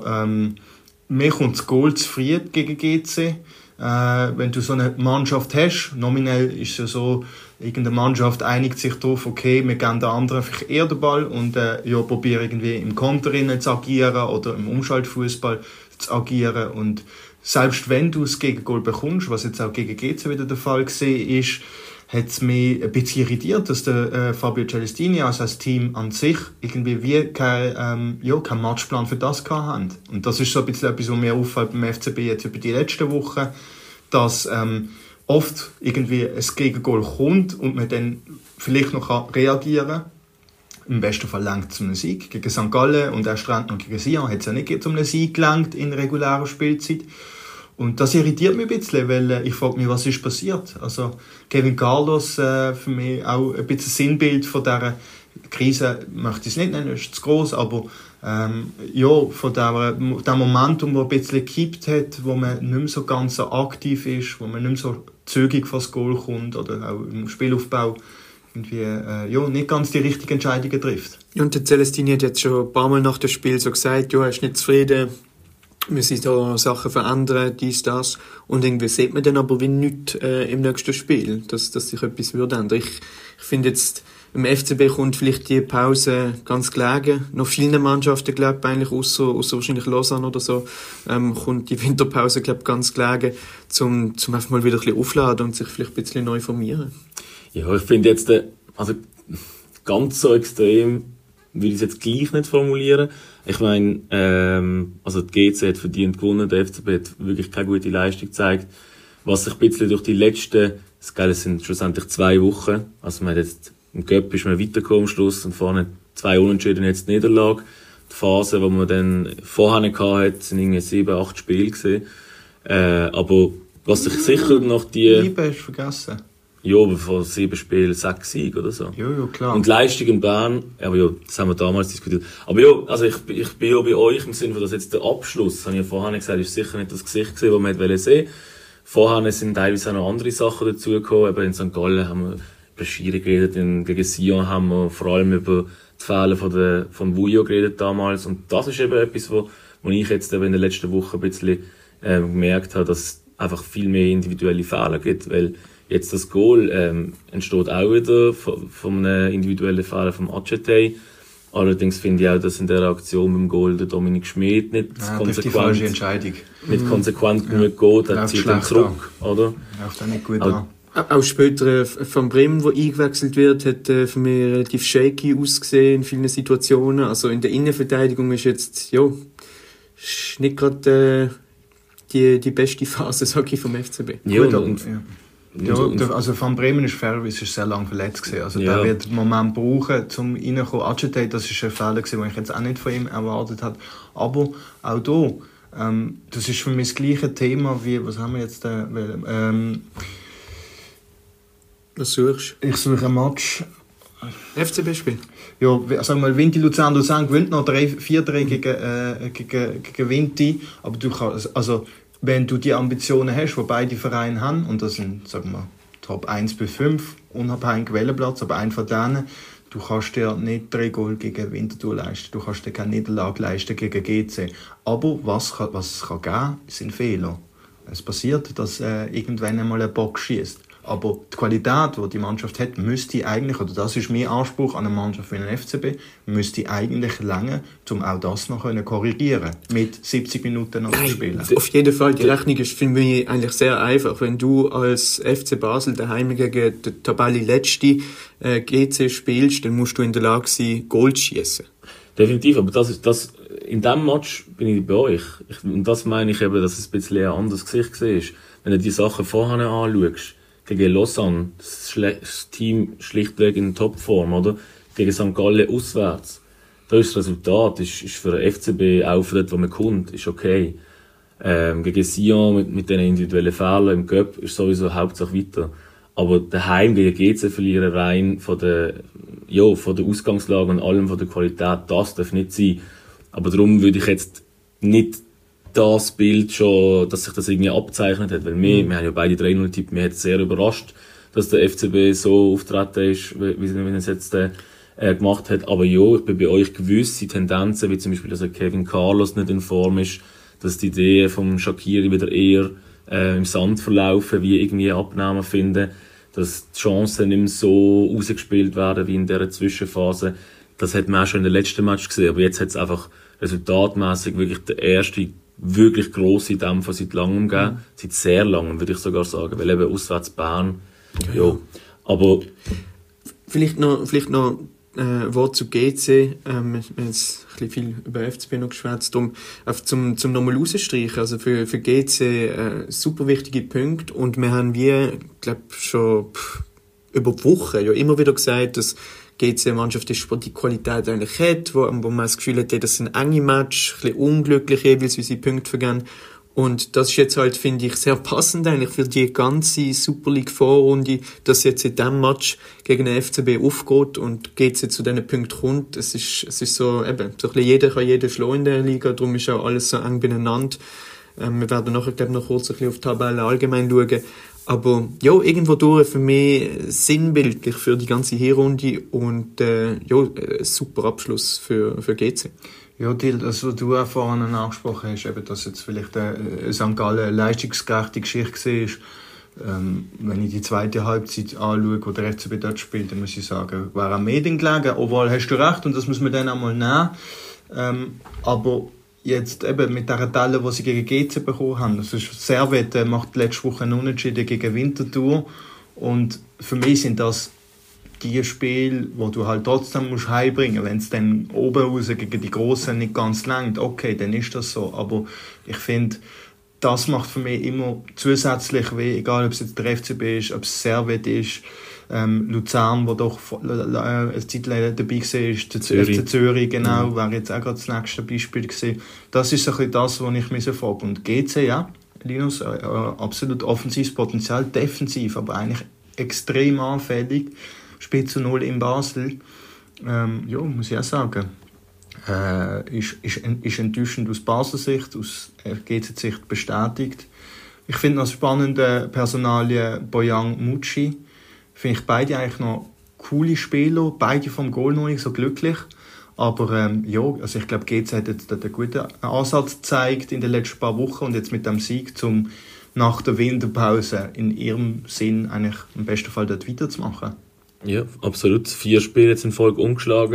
mir kommt das Goal zu früh gegen GC. Wenn du so eine Mannschaft hast, nominell ist es ja so, irgendeine Mannschaft einigt sich darauf, okay, wir geben den anderen einfach eher den Ball und probieren irgendwie im Konter zu agieren oder im Umschaltfußball zu agieren. Und selbst wenn du das Gegengol bekommst, was jetzt auch gegen GC wieder der Fall gesehen ist, hat es mich ein bisschen irritiert, dass der Fabio Celestini als Team an sich irgendwie wie kein Matchplan für das hatten. Und das ist so ein bisschen etwas, was mir auffällt beim FCB jetzt über die letzten Wochen, dass oft irgendwie ein Gegengol kommt und man dann vielleicht noch reagieren kann. Im besten Fall langt es zum Sieg. Gegen St. Gallen und erst noch gegen Sion hat es ja nicht zum Sieg gelangt in regulärer Spielzeit. Und das irritiert mich ein bisschen, weil ich frage mich, was ist passiert. Also Kevin Carlos für mich auch ein bisschen Sinnbild von dieser Krise, möchte ich es nicht nennen, ist zu gross, aber von dem Momentum, wo ein bisschen gekippt hat, wo man nicht mehr so ganz so aktiv ist, wo man nicht mehr so zügig vor das Goal kommt oder auch im Spielaufbau irgendwie nicht ganz die richtigen Entscheidungen trifft. Ja, und der Celestini hat jetzt schon ein paar Mal nach dem Spiel so gesagt, er ist nicht zufrieden, wir müssen da Sachen verändern, dies, das. Und irgendwie sieht man dann aber wie nichts im nächsten Spiel, dass sich etwas würde ändern. Ich finde jetzt, im FCB kommt vielleicht die Pause ganz gelegen. Noch vielen Mannschaften, glaube ich, eigentlich, ausser wahrscheinlich Lausanne oder so, kommt die Winterpause, glaube ich, ganz gelegen, zum einfach mal wieder ein bisschen aufladen und sich vielleicht ein bisschen neu formieren. Ja, ich finde jetzt, also ganz so extrem würde ich es jetzt gleich nicht formulieren. Ich meine, also die GC hat verdient gewonnen, der FCB hat wirklich keine gute Leistung gezeigt. Was sich ein bisschen durch die letzten, es sind schlussendlich 2 Wochen, also man hat jetzt im Cup ist man weitergekommen am Schluss und vorne 2 Unentschieden, jetzt die Niederlage. Die Phase, die man dann vorher nicht hatte, sind irgendwie 7-8 Spiele gewesen. Aber was sich sicher noch die... Liebe hast du vergessen. Ja, aber von 7 Spielen 6 Siege oder so. Ja, klar. Und Leistung in Bern, aber ja, das haben wir damals diskutiert. Aber ja, also ich bin ja bei euch im Sinne von, dass jetzt der Abschluss, habe ich ja vorher gesagt, ist sicher nicht das Gesicht gewesen, das man hätte sehen wollen. Vorher sind teilweise auch noch andere Sachen dazugekommen. Eben in St. Gallen haben wir über Schiri geredet, gegen Sion haben wir vor allem über die Fehler von Vujo geredet damals. Und das ist eben etwas, wo ich jetzt eben in den letzten Wochen ein bisschen gemerkt habe, dass es einfach viel mehr individuelle Fehler gibt, weil jetzt das Goal entsteht auch wieder von einem individuellen Fehler vom Adjetey. Allerdings finde ich auch, dass in der Aktion beim Goal der Dominik Schmid nicht konsequent genug geht, er zieht ihn zurück, oder? Läuft auch nicht gut an. Auch später von Bremen, wo eingewechselt wird, hat für mich relativ shaky ausgesehen in vielen Situationen. Also in der Innenverteidigung ist jetzt, ist nicht gerade die beste Phase, sag ich, vom FCB. Also von Bremen ist fairerweise sehr lange verletzt gewesen. Also der wird einen Moment brauchen, um reinzukommen. Agitate, das ist ein Fehler gewesen, den ich jetzt auch nicht von ihm erwartet habe. Aber auch da, das ist für mich das gleiche Thema wie, was haben wir jetzt da? Was suchst du? Ich suche ein Match. FCB-Spiel? Ja, sagen wir mal, Vinti Luzern gewinnt noch 4-3 gegen Vinti. Aber du kannst, also, wenn du die Ambitionen hast, die beide Vereine haben, und das sind, sagen wir, Top 1 bis 5, unabhängig Wellenplatz, aber ein von denen, du kannst dir nicht 3 Goal gegen Winterthur leisten. Du kannst dir keine Niederlage leisten gegen GC. Aber was es kann geben, sind Fehler. Es passiert, dass irgendwann einmal ein Bock schießt. Aber die Qualität, die die Mannschaft hat, müsste eigentlich, oder das ist mein Anspruch an eine Mannschaft wie den FCB, müsste eigentlich länger, um auch das noch korrigieren mit 70 Minuten noch zu spielen. Auf jeden Fall, die Rechnung ist für mich eigentlich sehr einfach. Wenn du als FC Basel daheim gegen den Tabellenletzten GC spielst, dann musst du in der Lage sein, Goal zu schießen. Definitiv, aber das in diesem Match bin ich bei euch. Und das meine ich eben, dass es ein bisschen ein anderes Gesicht war. Wenn du die Sachen vorher anschaust, gegen Lausanne, das Team schlichtweg in Topform, oder? Gegen St. Gallen auswärts. Da ist das Resultat, ist für den FCB, auch für das, was man kommt, ist okay. Gegen Sion mit den individuellen Fehlern im Cup ist sowieso Hauptsache weiter. Aber daheim gegen GC verlieren rein von der Ausgangslage und allem von der Qualität, das darf nicht sein. Aber darum würde ich jetzt nicht das Bild schon, dass sich das irgendwie abzeichnet hat, weil wir haben ja beide 3-0 tippt, mir hat es sehr überrascht, dass der FCB so auftreten ist, wie er es jetzt gemacht hat. Aber ja, ich bin bei euch gewisse Tendenzen, wie zum Beispiel, dass Kevin Carlos nicht in Form ist, dass die Ideen vom Shaqiri wieder eher im Sand verlaufen, wie irgendwie Abnahmen finden, dass die Chancen nicht mehr so rausgespielt werden wie in dieser Zwischenphase. Das hat man auch schon in den letzten Match gesehen, aber jetzt hat es einfach resultatmäßig wirklich der erste wirklich grosse Dämpfer seit langem gegeben. Seit sehr langem, würde ich sogar sagen. Weil eben auswärts Bern. Ja. Aber vielleicht noch Wort zu GC. Wir haben jetzt ein bisschen viel über FCB noch geschwätzt. Zum nochmal rausstreichen. Also für GC super wichtige Punkte. Und wir haben schon über Wochen ja immer wieder gesagt, dass GC eine Mannschaft ist, die Qualität eigentlich hat, wo man das Gefühl hat, das sind enge Matches, ein bisschen unglücklich jeweils, wie sie Punkte vergeben. Und das ist jetzt halt, finde ich, sehr passend eigentlich für die ganze Super League-Vorrunde, dass jetzt in diesem Match gegen den FCB aufgeht und GC zu diesen Punkten kommt. Es ist so, eben, so ein bisschen jeder kann jeden schlagen in der Liga, darum ist auch alles so eng beieinander. Wir werden nachher, glaube ich, noch kurz ein bisschen auf die Tabelle allgemein schauen. Aber ja, irgendwo durch für mich sinnbildlich für die ganze Hinrunde und super Abschluss für GC. Ja, Till, das, was du auch vorhin angesprochen hast, eben, dass jetzt vielleicht St. Gallen eine leistungsgerechte Geschichte war. Wenn ich die zweite Halbzeit anschaue, wo der FCB dort spielt, dann muss ich sagen, war am Medien gelegen. Obwohl, hast du recht, und das muss man dann einmal nehmen. Aber jetzt eben mit dieser Telle, die sie gegen GC bekommen haben. Also Servet macht letzte Woche einen Unentschieden gegen Winterthur. Und für mich sind das die Spiele, die du halt trotzdem musst heimbringen musst. Wenn es dann oben raus gegen die Grossen nicht ganz langt, okay, dann ist das so. Aber ich finde, das macht für mich immer zusätzlich weh, egal ob es jetzt der FCB ist, ob es Servet ist, Luzern, wo doch eine Zeit lang dabei war, der FC Zürich, genau, wäre jetzt auch gerade das nächste Beispiel gewesen. Das ist so ein bisschen das, was ich mir frage. Und GC, ja, Linus, absolut offensives Potenzial, defensiv, aber eigentlich extrem anfällig. Spielt zu 0 in Basel. Ja, muss ich auch sagen. Ist enttäuschend aus Basler Sicht, aus GC-Sicht bestätigt. Ich finde noch spannende Personalie Bojan Mucci. Finde ich beide eigentlich noch coole Spieler, beide vom Goal noch nicht so glücklich. Aber ja, also ich glaube, GC hat jetzt einen guten Ansatz gezeigt in den letzten paar Wochen und jetzt mit dem Sieg zum nach der Winterpause in ihrem Sinn eigentlich im besten Fall dort weiterzumachen. Ja, absolut. 4 Spiele jetzt in Folge umgeschlagen.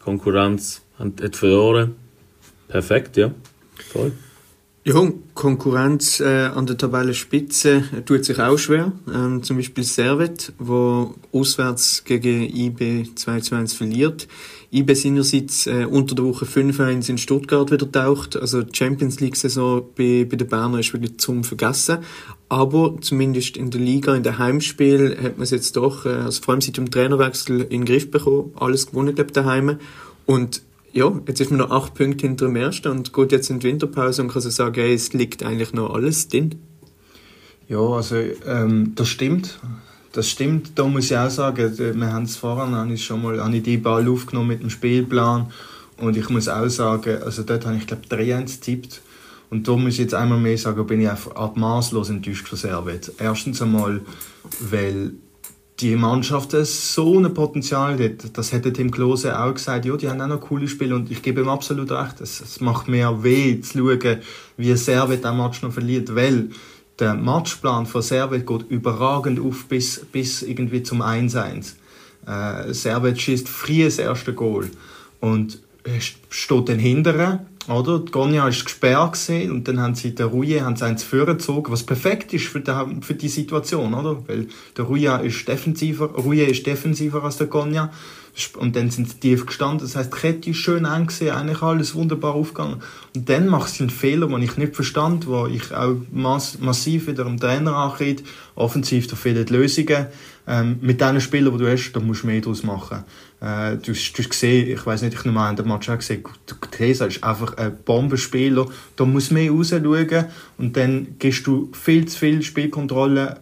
Konkurrenz hat verloren. Perfekt, ja. Voll. Ja, Konkurrenz an der Tabellenspitze tut sich auch schwer. Zum Beispiel Servette, wo auswärts gegen IB 2:1 verliert. IB seinerseits unter der Woche 5:1 in Stuttgart wieder taucht. Also die Champions League-Saison bei den Bernern ist wirklich zum Vergessen. Aber zumindest in der Liga, in den Heimspielen, hat man es jetzt doch, also vor allem seit dem Trainerwechsel, in den Griff bekommen. Alles gewonnen, glaube ich, daheim. Und ja, jetzt ist man noch 8 Punkte hinter dem Ersten und geht jetzt in die Winterpause und kann so sagen, hey, es liegt eigentlich noch alles drin. Ja, also das stimmt. Das stimmt. Da muss ich auch sagen, wir haben es vorhin, habe ich die Ball aufgenommen mit dem Spielplan und ich muss auch sagen, also dort habe ich glaube 3-1 getippt und da muss ich jetzt einmal mehr sagen, bin ich einfach maßlos enttäuscht von Servette. Erstens einmal, weil die Mannschaft so ein Potenzial hat. Das hätte Tim Klose auch gesagt. Ja, die haben auch noch coole Spiele und ich gebe ihm absolut recht. Es macht mir weh zu schauen, wie Servette den Match noch verliert, weil der Matchplan von Servette geht überragend auf bis irgendwie zum 1:1. Servette schießt früh das erste Goal und steht dann hinterher. Oder? Die Gonja war gesperrt und dann haben sie den Rouillet eins vorgezogen, was perfekt ist für die Situation, oder? Weil der Rouillet ist defensiver als der Gonja. Und dann sind sie tief gestanden. Das heisst, die Kette ist schön eng gewesen, eigentlich alles wunderbar aufgegangen. Und dann macht sie einen Fehler, den ich nicht verstand, wo ich auch massiv wieder dem Trainer anrede. Offensiv, da fehlen die Lösungen. Mit diesen Spielern, die du hast, da musst du mehr draus machen. Du hast gesehen, ich weiss nicht, ich habe mal in der Match auch gesehen, Tesa ist einfach ein Bombenspieler. Da muss mehr rausschauen. Und dann gibst du viel zu viel Spielkontrolle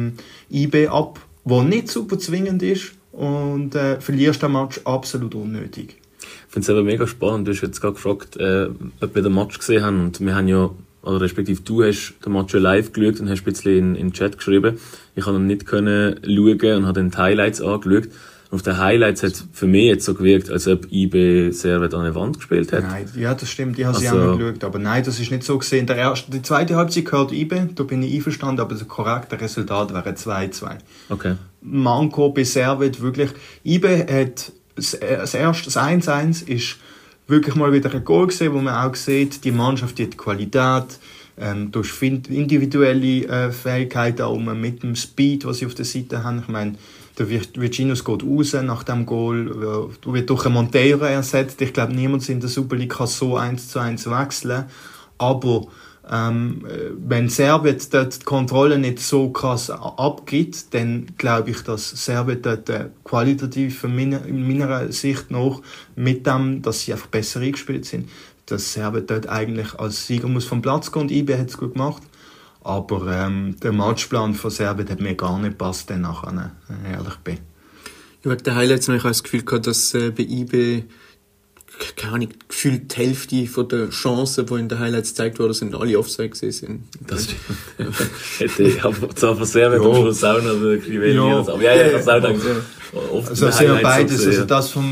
IB ab, die nicht super zwingend ist. Und verlierst den Match absolut unnötig. Ich finde es aber mega spannend. Du hast jetzt gerade gefragt, ob wir den Match gesehen haben. Und wir haben ja, oder respektive du hast den Match ja live geschaut und hast ein bisschen in den Chat geschrieben. Ich konnte dann nicht schauen und habe dann die Highlights angeschaut. Und auf den Highlights hat es für mich jetzt so gewirkt, als ob IB Servette an der Wand gespielt hat. Nein, ja, das stimmt. Ich habe sie auch mal geschaut. Aber nein, das ist nicht so gesehen. Die zweite Halbzeit gehört IB, da bin ich einverstanden, aber das korrekte Resultat wäre 2:2. Okay. Manko bei Servette wirklich. IB hat das 1:1 ist wirklich mal wieder ein Goal gesehen, wo man auch sieht, die Mannschaft hat Qualität, durch individuelle Fähigkeiten auch mit dem Speed, was sie auf der Seite haben. Ich meine, der Virginius geht raus nach dem Goal, wird durch einen Monteiro ersetzt. Ich glaube, niemand in der Super League kann so 1:1 wechseln. Aber wenn Servette dort die Kontrolle nicht so krass abgibt, dann glaube ich, dass Servette dort qualitativ in meiner Sicht noch mit dem, dass sie einfach besser eingespielt sind, dass Servette dort eigentlich als Sieger muss vom Platz gehen. Und IB hat es gut gemacht. Aber der Matchplan von Servette hat mir gar nicht gepasst, dann nachher, ehrlich bin. Ja, wegen der Highlights habe ich das Gefühl gehabt, dass bei IB keine Ahnung, gefühlt die Hälfte von der Chancen, die in den Highlights gezeigt wurden, sind alle Offside gewesen. Das stimmt. Hätte ich aber zwar von Servette am Schluss auch noch Crivelli. Aber ja, ich kann es auch also das sind ja beides. Also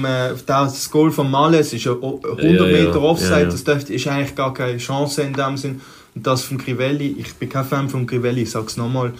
das Goal von Males ist ja 100 Meter Offside. Das ist eigentlich gar keine Chance in dem Sinn. Und das von Crivelli, ich bin kein Fan von Crivelli, ich sage es nochmal,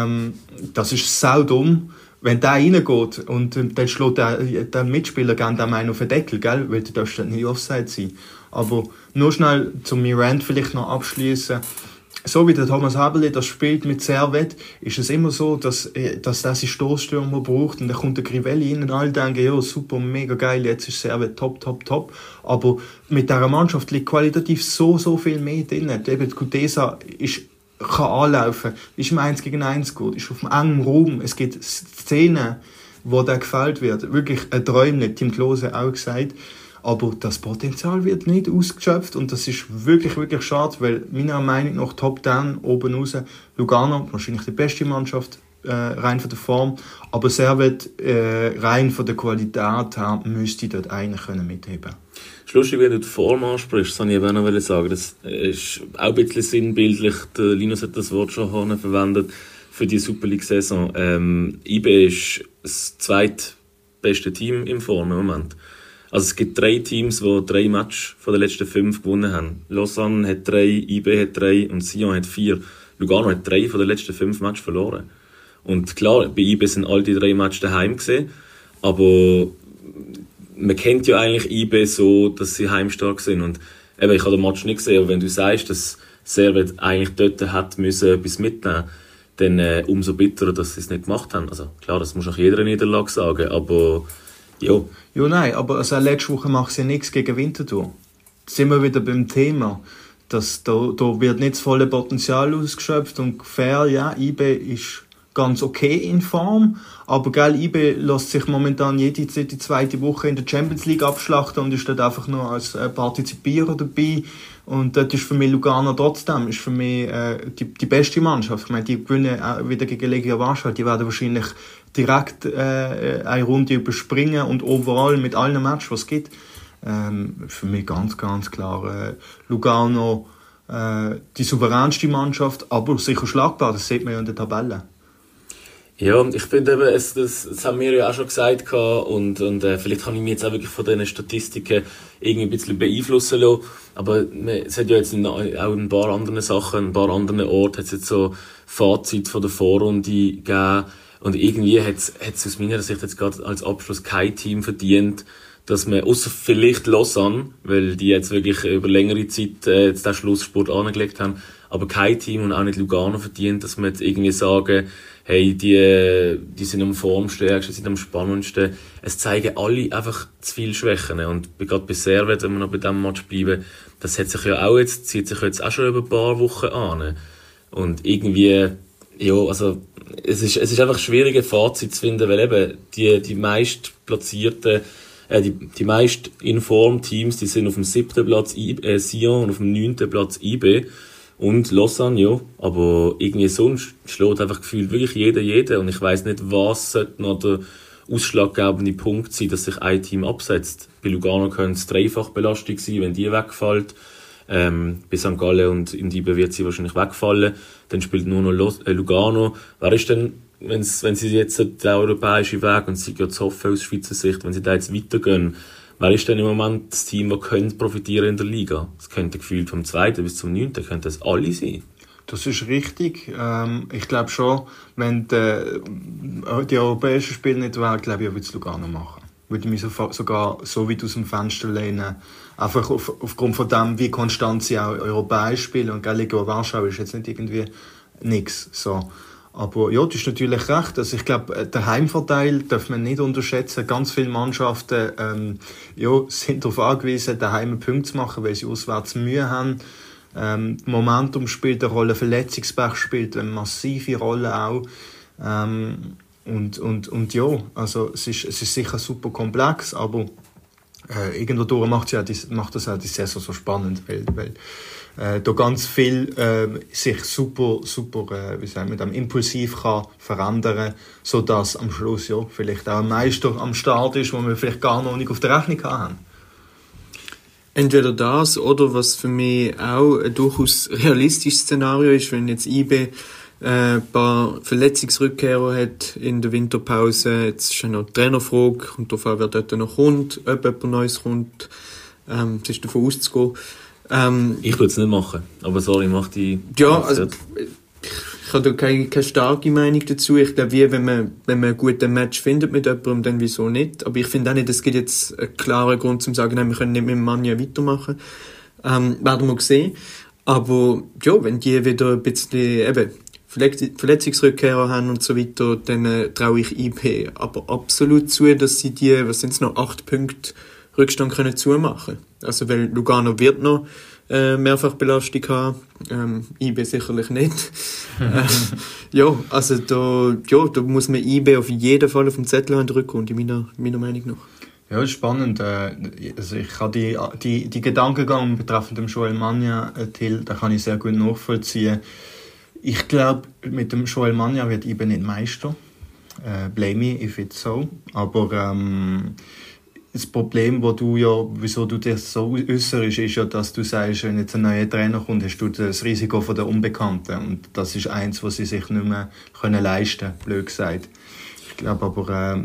das ist saudumm. Wenn der reingeht und dann schlägt der Mitspieler gerne dem einen auf den Deckel, gell? Weil du darfst nicht Offside sein. Aber nur schnell zum Mirand vielleicht noch abschließen. So wie der Thomas Habeli das spielt mit Servette, ist es immer so, dass der seinen Stoßstürmer braucht und dann kommt der Crivelli rein und alle denken, ja super, mega geil, jetzt ist Servette top. Aber mit dieser Mannschaft liegt qualitativ so viel mehr drin. Eben Kutesa kann anlaufen, ist im 1 gegen 1 gut, ist auf dem engen Raum. Es gibt Szenen, wo der gefällt wird. Wirklich ein Träumchen, Tim Klose auch gesagt. Aber das Potenzial wird nicht ausgeschöpft und das ist wirklich schade, weil meiner Meinung nach Top 10 oben raus, Lugano, wahrscheinlich die beste Mannschaft, rein von der Form, aber Servette rein von der Qualität her müsste dort eigentlich mitheben können. Es ist lustig, wenn du die Form ansprichst, das wollte ich aber noch sagen. Das ist auch ein bisschen sinnbildlich. Der Linus hat das Wort schon verwendet für die Super League-Saison. IB ist das zweitbeste Team im Form im Moment. Also es gibt 3 Teams, die 3 Matches von den letzten 5 gewonnen haben. Lausanne hat 3, IB hat 3 und Sion hat 4. Lugano hat 3 von den letzten 5 Matches verloren. Und klar, bei IB sind all die 3 Matches daheim gewesen, aber man kennt ja eigentlich IB so, dass sie heimstark sind. Und eben, ich habe den Match nicht gesehen, aber wenn du sagst, dass Servet eigentlich dort hat müssen etwas mitnehmen, dann umso bitterer, dass sie es nicht gemacht haben. Also klar, das muss nach jeder Niederlage sagen, aber ja. Ja, nein, aber also letzte Woche macht sie ja nichts gegen Winterthur. Da sind wir wieder beim Thema. Dass da wird nicht das volle Potenzial ausgeschöpft und fair, ja, IB ist ganz okay in Form, aber gell, IB lässt sich momentan jede zweite Woche in der Champions League abschlachten und ist dort einfach nur als Partizipierer dabei. Und das ist für mich Lugano trotzdem, ist für mich die beste Mannschaft. Ich meine, die gewinnen wieder gegen Legia Warschau, die werden wahrscheinlich direkt eine Runde überspringen und overall mit allen Matches, was es gibt. Für mich ganz, ganz klar Lugano die souveränste Mannschaft, aber sicher schlagbar, das sieht man ja in der Tabelle. Ja, ich finde eben, das haben wir ja auch schon gesagt und vielleicht kann ich mich jetzt auch wirklich von diesen Statistiken irgendwie ein bisschen beeinflussen lassen, aber es hat ja jetzt auch ein paar anderen Sachen, ein paar anderen Orten hat es jetzt so Fazit von der Vorrunde gegeben und irgendwie hat es aus meiner Sicht jetzt gerade als Abschluss kein Team verdient, dass man, ausser vielleicht Lausanne, weil die jetzt wirklich über längere Zeit jetzt den Schlussspurt angelegt haben, aber kein Team und auch nicht Lugano verdient, dass man jetzt irgendwie sagen, hey, die sind am formstärksten, sind am spannendsten. Es zeigen alle einfach zu viele Schwächen. Und gerade bei Servet, wenn wir noch bei diesem Match bleiben, das hat sich ja auch jetzt, zieht sich jetzt auch schon über ein paar Wochen an. Und irgendwie, ja, also, es ist einfach schwierig, ein Fazit zu finden, weil eben die meist platzierten, die meist Inform-Teams, die sind auf dem 7. Platz Sion und auf dem 9. Platz IB. Und Lausanne, ja, aber irgendwie sonst schlägt einfach gefühlt wirklich jeder. Und ich weiss nicht, was sollte noch der ausschlaggebende Punkt sein, dass sich ein Team absetzt. Bei Lugano könnte es Dreifachbelastung sein, wenn die wegfällt. Bei St. Gallen und in IB wird sie wahrscheinlich wegfallen. Dann spielt nur noch Lugano. Wer ist denn, wenn sie jetzt den europäischen Weg, und sie geht zu hoffen aus Schweizer Sicht, wenn sie da jetzt weitergehen, wer ist denn im Moment das Team, das könnte profitieren in der Liga? Das könnte gefühlt vom 2. bis zum 9. könnte das alle sein. Das ist richtig. Ich glaube schon, wenn die europäischen Spiele nicht wären, glaube ich, würde es Lugano machen. Würde ich mich sogar so weit aus dem Fenster lehnen. Einfach aufgrund von dem, wie konstant sie auch europäisch spielen. Und Legia Warschau ist jetzt nicht irgendwie nichts. So. Aber ja, das ist natürlich recht. Also ich glaube, den Heimvorteil darf man nicht unterschätzen. Ganz viele Mannschaften sind darauf angewiesen, daheim Punkte zu machen, weil sie auswärts Mühe haben. Momentum spielt eine Rolle, Verletzungspech spielt eine massive Rolle auch. Und ja, also es ist sicher super komplex, aber irgendwo macht das auch die Saison so spannend, weil da ganz viel sich super wie sagen wir, impulsiv kann verändern, sodass am Schluss ja vielleicht auch ein Meister am Start ist, wo wir vielleicht gar noch nicht auf der Rechnung haben. Entweder das oder was für mich auch ein durchaus realistisches Szenario ist, wenn jetzt IB ein paar Verletzungsrückkehrer hat in der Winterpause. Jetzt ist ja noch die Trainerfrage und davon, wer dort noch kommt, ob jemand Neues kommt. Es ist davon auszugehen. Ich würde es nicht machen, aber sorry, mach die... Ja, also ich habe da keine starke Meinung dazu. Ich glaube, wenn man einen guten Match findet mit jemandem, dann wieso nicht. Aber ich finde auch nicht, es gibt jetzt einen klaren Grund zum sagen, nein, wir können nicht mit dem Manja weitermachen. Werden wir sehen. Aber ja, wenn die wieder ein bisschen eben Verletzungsrückkehrer haben und so weiter, dann traue ich IB aber absolut zu, dass sie die, was sind es noch, 8 Punkte Rückstand können zumachen. Also weil Lugano wird noch Mehrfachbelastung haben, IB sicherlich nicht. Ja, also da muss man IB auf jeden Fall auf den Zettel haben, Rückrunde, meiner Meinung nach. Ja, das ist spannend. Also ich habe die Gedankengang betreffend dem Joel Manja, Till, da kann ich sehr gut nachvollziehen. Ich glaube, mit dem Joel Manja wird IB nicht Meister. Blame me if it's so. Aber das Problem, wieso du dich so äußerst, ist ja, dass du sagst, wenn jetzt ein neuer Trainer kommt, hast du das Risiko von der Unbekannten. Und das ist eins, was sie sich nicht mehr leisten können, blöd gesagt. Ich glaube aber,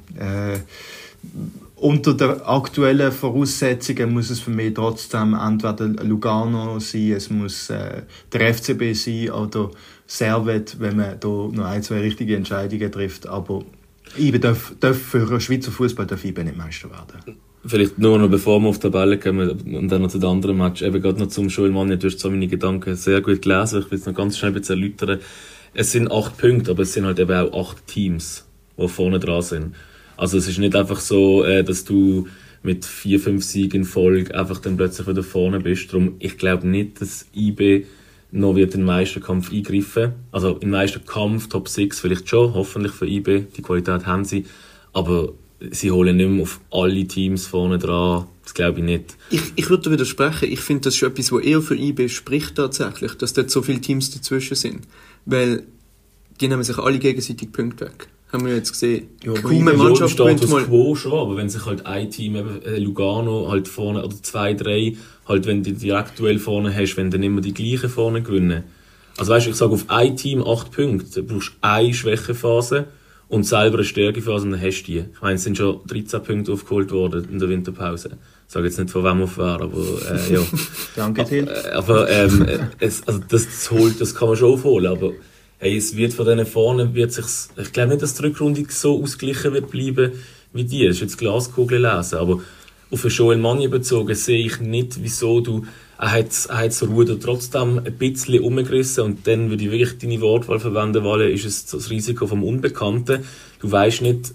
unter den aktuellen Voraussetzungen muss es für mich trotzdem entweder Lugano sein, es muss der FCB sein oder Servet, wenn man da noch 1, 2 richtige Entscheidungen trifft. Aber IBE darf für den Schweizer Fußball IBE nicht Meister werden. Vielleicht nur noch, bevor wir auf die Tabelle kommen und dann noch zu den anderen Match, eben gerade noch zum Joel Mann, du hast so meine Gedanken sehr gut gelesen, ich will es noch ganz schnell ein bisschen erläutern. Es sind 8 Punkte, aber es sind halt eben auch 8 Teams, die vorne dran sind. Also es ist nicht einfach so, dass du mit 4-5 Siegen in Folge einfach dann plötzlich wieder vorne bist. Darum, ich glaube nicht, dass IB noch wird in den Meisterkampf eingreifen. Also im Meisterkampf Top 6 vielleicht schon, hoffentlich für IB, die Qualität haben sie, aber sie holen nicht mehr auf alle Teams vorne dran, das glaube ich nicht. Ich würde widersprechen, ich finde das schon etwas, was eher für IB spricht tatsächlich, dass dort so viele Teams dazwischen sind, weil die nehmen sich alle gegenseitig Punkte weg. Haben wir jetzt gesehen. Ja, kaum eine Mannschaft Status quo schon, aber wenn sich halt ein Team, eben Lugano, halt vorne, oder 2, 3, halt wenn du die aktuell vorne hast, wenn dann immer die gleichen vorne gewinnen. Also weißt du, ich sage auf ein Team 8 Punkte, du brauchst eine Schwächephase und selber eine Stärkephase und dann hast du die. Ich meine, es sind schon 13 Punkte aufgeholt worden in der Winterpause. Ich sage jetzt nicht, von wem auf wer, aber ja. Danke dir. Aber also das kann man schon aufholen, aber hey, es wird von denen vorne, ich glaube nicht, dass die Rückrunde so ausgeglichen wird bleiben wie die. Das ist jetzt Glaskugel lesen, aber auf den Joel Manni bezogen sehe ich nicht, wieso er hat das Ruder trotzdem ein bisschen umgerissen und dann würde ich wirklich deine Wortwahl verwenden, weil ist es das Risiko vom Unbekannten. Du weißt nicht,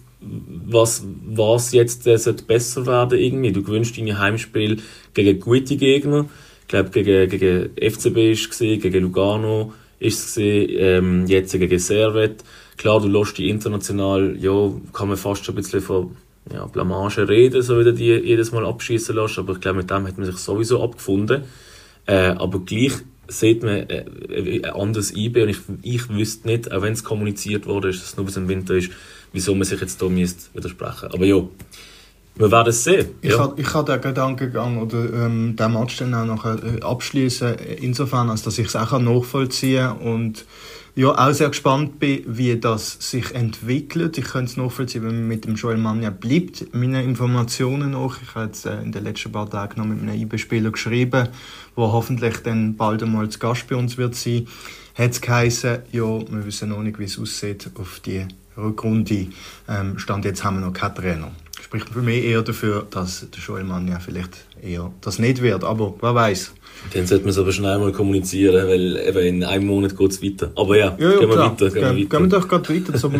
was jetzt besser werden irgendwie. Du gewünscht deine Heimspiel gegen gute Gegner. Ich glaube, gegen FCB ist es gesehen, gegen Lugano ist es gesehen, jetzt gegen Servette. Klar, du lässt die international, ja, kann man fast schon ein bisschen von Blamage reden, so wie du die jedes Mal abschießen lässt, aber ich glaube, mit dem hat man sich sowieso abgefunden. Aber gleich sieht man ein anderes IB und ich wüsste nicht, auch wenn es kommuniziert wurde, dass es nur bis im Winter ist, wieso man sich jetzt da widersprechen. Aber ja, wir werden es sehen. Ja. Ich kann den Gedankengang oder den Match dann auch noch abschließen, insofern, als dass ich es auch nachvollziehen kann und ja, auch sehr gespannt bin, wie das sich entwickelt. Ich könnte es nachvollziehen, wenn man mit dem Joel Manni bleibt. Meine Informationen noch, ich habe jetzt in den letzten paar Tagen noch mit einem IB-Spieler geschrieben, der hoffentlich dann bald einmal zu Gast bei uns wird sein. Hat es geheißen, ja, wir wissen noch nicht, wie es aussieht auf die Rückrunde. Stand jetzt haben wir noch keinen Trainer. Spricht für mich eher dafür, dass der Joel Manni vielleicht eher das nicht wird, aber wer weiß. Dann sollte man es aber schnell mal kommunizieren, weil eben in einem Monat geht es weiter. Aber ja, gehen wir weiter. Gehen wir doch gerade weiter zum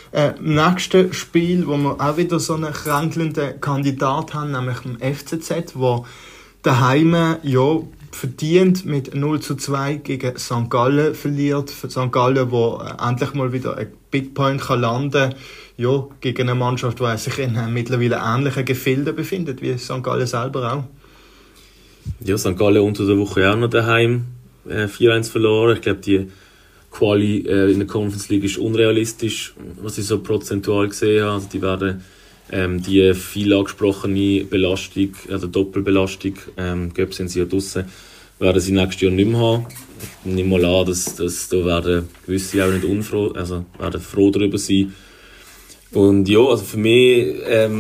nächsten Spiel, wo wir auch wieder so einen kränkelnden Kandidat haben, nämlich dem FCZ, der daheim verdient mit 0:2 gegen St. Gallen verliert. Für St. Gallen, wo endlich mal wieder ein Big Point kann landen kann, gegen eine Mannschaft, die sich in mittlerweile ähnlichen Gefilden befindet, wie St. Gallen selber auch. Ja, St. Gallen unter der Woche auch noch daheim 4-1 verloren. Ich glaube, die Quali in der Conference League ist unrealistisch, was ich so prozentual gesehen habe. Also die werden die viel angesprochene Belastung, also Doppelbelastung, Göpp sind sie ja draussen, werden sie nächstes Jahr nicht mehr haben. Ich nehme mal an, dass da werden gewisse auch nicht unfroh, also werden froh darüber sein. Und ja, also für mich